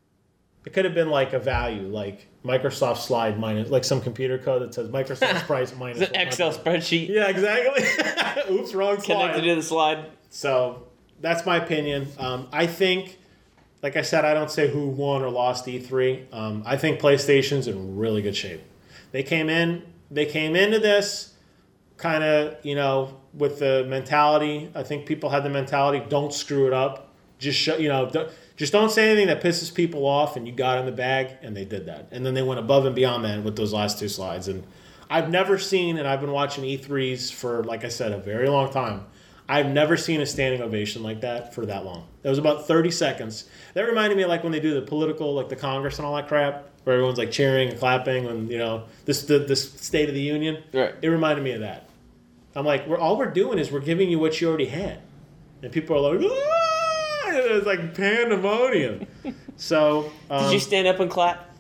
It could have been like a value, like Microsoft slide minus, like some computer code that says Microsoft's price minus. It's an Excel spreadsheet. Yeah, exactly. Oops, wrong slide. Connected to the slide. So that's my opinion. I think, like I said, I don't say who won or lost E3. I think PlayStation's in really good shape. They came into this kind of, with the mentality. I think people had the mentality, don't screw it up. Just don't say anything that pisses people off, and you got in the bag, and they did that. And then they went above and beyond that with those last two slides. And I've never seen, and I've been watching E3s for, like I said, a very long time. I've never seen a standing ovation like that for that long. It was about 30 seconds. That reminded me of like when they do the political, like the Congress and all that crap, where everyone's like cheering and clapping when, this State of the Union. Right. It reminded me of that. I'm like, all we're doing is we're giving you what you already had. And people are like, it's like pandemonium. So did you stand up and clap?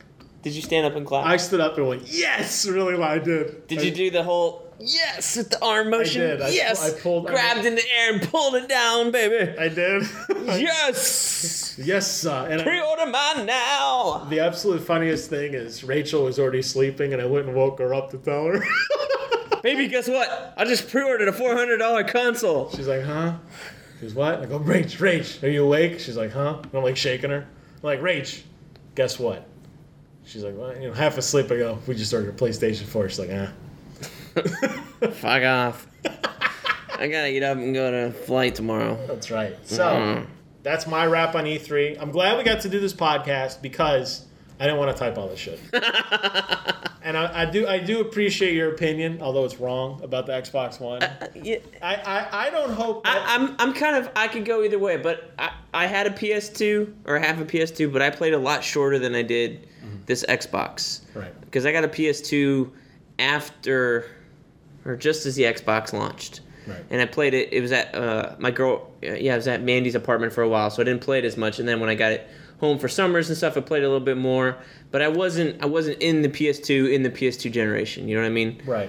Did you stand up and clap? I stood up and went, yes! Really loud. I did. Did you do the whole yes with the arm motion? I did. Yes. Grabbed in the air and pulled it down, baby. I did. Yes. Yes. And Pre-order mine now. The absolute funniest thing is Rachel was already sleeping, and I went and woke her up to tell her. Baby, guess what? I just pre-ordered a $400 console. She's like, huh? She goes, what? I go, Rach, are you awake? She's like, huh? And I'm like shaking her. I'm like, Rach, guess what? She's like, well, half asleep. I go, we just ordered a PlayStation 4. She's like, Fuck off. I gotta get up and go to flight tomorrow. That's right. So, that's my wrap on E3. I'm glad we got to do this podcast because I didn't want to type all this shit. And I do appreciate your opinion, although it's wrong about the Xbox One. Yeah. I don't hope that... I'm kind of... I could go either way, but I had a PS2, or half a PS2, but I played a lot shorter than I did this Xbox. Right. Because I got a PS2 after... or just as the Xbox launched. Right. And I played it. It was at it was at Mandy's apartment for a while, so I didn't play it as much. And then when I got it home for summers and stuff, I played it a little bit more. But I wasn't in the PS2 generation. You know what I mean? Right.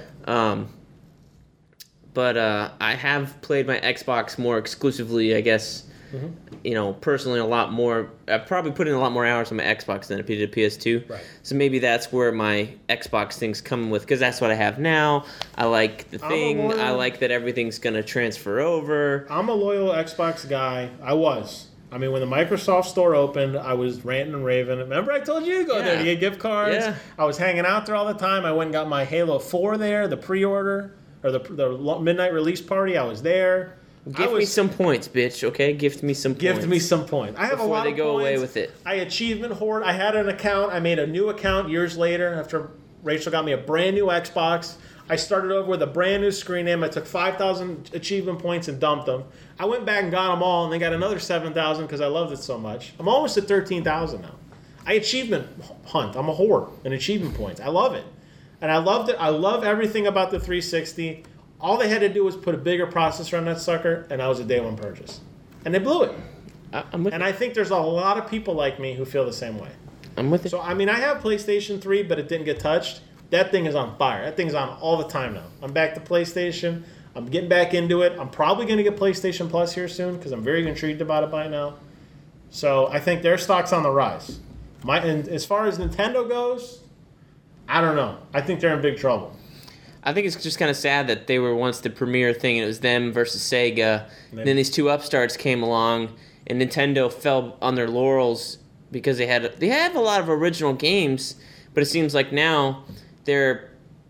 But I have played my Xbox more exclusively, I guess. Personally, a lot more. I've probably put in a lot more hours on my Xbox than I did a PS2. Right. So maybe that's where my Xbox thing's coming with, because that's what I have now. I like the thing. I like that everything's going to transfer over. I'm a loyal Xbox guy. I was. I mean, when the Microsoft store opened, I was ranting and raving. Remember I told you to go there to get gift cards? Yeah. I was hanging out there all the time. I went and got my Halo 4 there, the pre-order, or the midnight release party. I was there. Gift me some points, bitch, okay? Gift me some points. Gift me some points. I have a lot of points. Before they go away with it. I achievement hoard. I had an account. I made a new account years later after Rachel got me a brand new Xbox. I started over with a brand new screen name. I took 5,000 achievement points and dumped them. I went back and got them all and then got another 7,000 because I loved it so much. I'm almost at 13,000 now. I achievement hunt. I'm a whore in achievement points. I love it. And I loved it. I love everything about the 360. All they had to do was put a bigger processor on that sucker, and I was a day one purchase. And they blew it. I think there's a lot of people like me who feel the same way. I'm with it. So, I mean, I have PlayStation 3, but it didn't get touched. That thing is on fire. That thing's on all the time now. I'm back to PlayStation. I'm getting back into it. I'm probably going to get PlayStation Plus here soon because I'm very intrigued about it by now. So, I think their stock's on the rise. And as far as Nintendo goes, I don't know. I think they're in big trouble. I think it's just kind of sad that they were once the premier thing, and it was them versus Sega. Then these two upstarts came along, and Nintendo fell on their laurels because they have a lot of original games, but it seems like now they're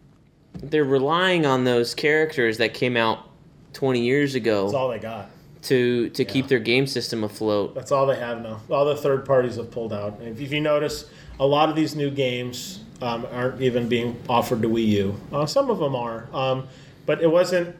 relying on those characters that came out 20 years ago. That's all they got. To keep their game system afloat. That's all they have now. All the third parties have pulled out. And if you notice, a lot of these new games aren't even being offered to Wii U. Some of them are, but it wasn't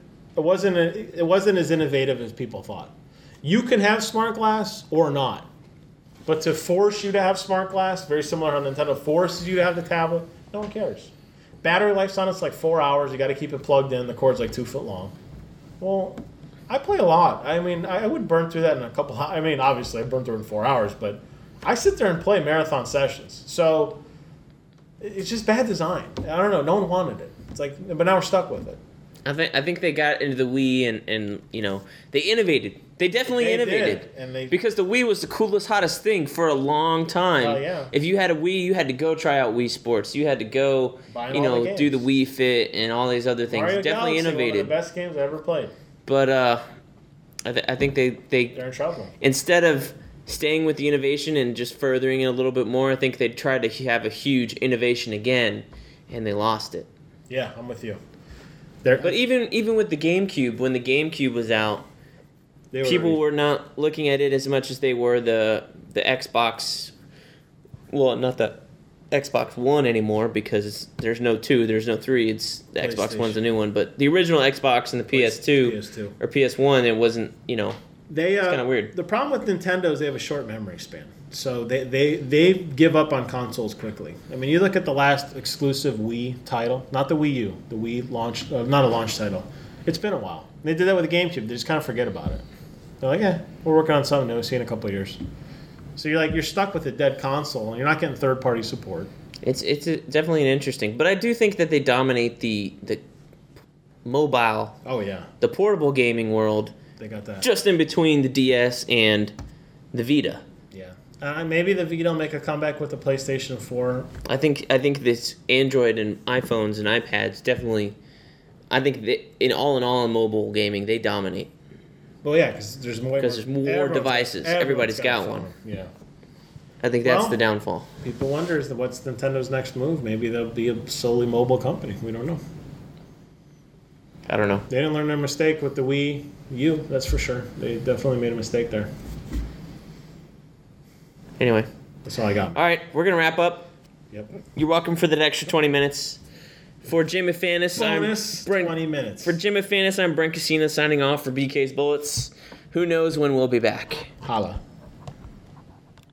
as innovative as people thought. You can have Smart Glass or not, but to force you to have Smart Glass, very similar how Nintendo forces you to have the tablet, no one cares. Battery life's on it's like 4 hours. You got to keep it plugged in. The cord's like 2 foot long. Well, I play a lot. I mean, I would burn through that in a couple. I mean, obviously, I burned through it in 4 hours, but I sit there and play marathon sessions. So it's just bad design. I don't know. No one wanted it. It's like, but now we're stuck with it. I think they got into the Wii and they innovated. They definitely innovated. Because the Wii was the coolest, hottest thing for a long time. Oh, yeah. If you had a Wii, you had to go try out Wii Sports. You had to go, do the Wii Fit and all these other things. Mario Definitely Galaxy, innovated. One of the best games I ever played. But I think they're in trouble. Instead of staying with the innovation and just furthering it a little bit more, I think they tried to have a huge innovation again, and they lost it. Yeah, I'm with you. But even with the GameCube, when the GameCube was out, people were not looking at it as much as they were the Xbox. Well, not the Xbox One anymore because there's no 2, there's no 3. It's the Xbox One's a new one, but the original Xbox and the PS2 or PS1, it wasn't. It's kind of weird. The problem with Nintendo is they have a short memory span. So they give up on consoles quickly. I mean, you look at the last exclusive Wii title, not the Wii U, the Wii launch, not a launch title. It's been a while. They did that with the GameCube. They just kind of forget about it. They're like, we're working on something new. We'll see in a couple of years. So you're stuck with a dead console, and you're not getting third-party support. It's definitely an interesting, but I do think that they dominate the mobile. Oh yeah, the portable gaming world. They got that just in between the DS and the Vita. Yeah, maybe the Vita will make a comeback with the PlayStation 4. I think this Android and iPhones and iPads definitely. I think in all in mobile gaming they dominate. Well, yeah, because there's more devices. Everybody's got one. Yeah. I think that's the downfall. People wonder what's Nintendo's next move. Maybe they'll be a solely mobile company. We don't know. I don't know. They didn't learn their mistake with the Wii U, that's for sure. They definitely made a mistake there. Anyway. That's all I got. All right, we're going to wrap up. Yep. You're welcome for the extra 20 minutes. For Jim Afanis, bonus 20 minutes. For Jim Afanis, I'm Brent Casino signing off for BK's Bullets. Who knows when we'll be back. Holla.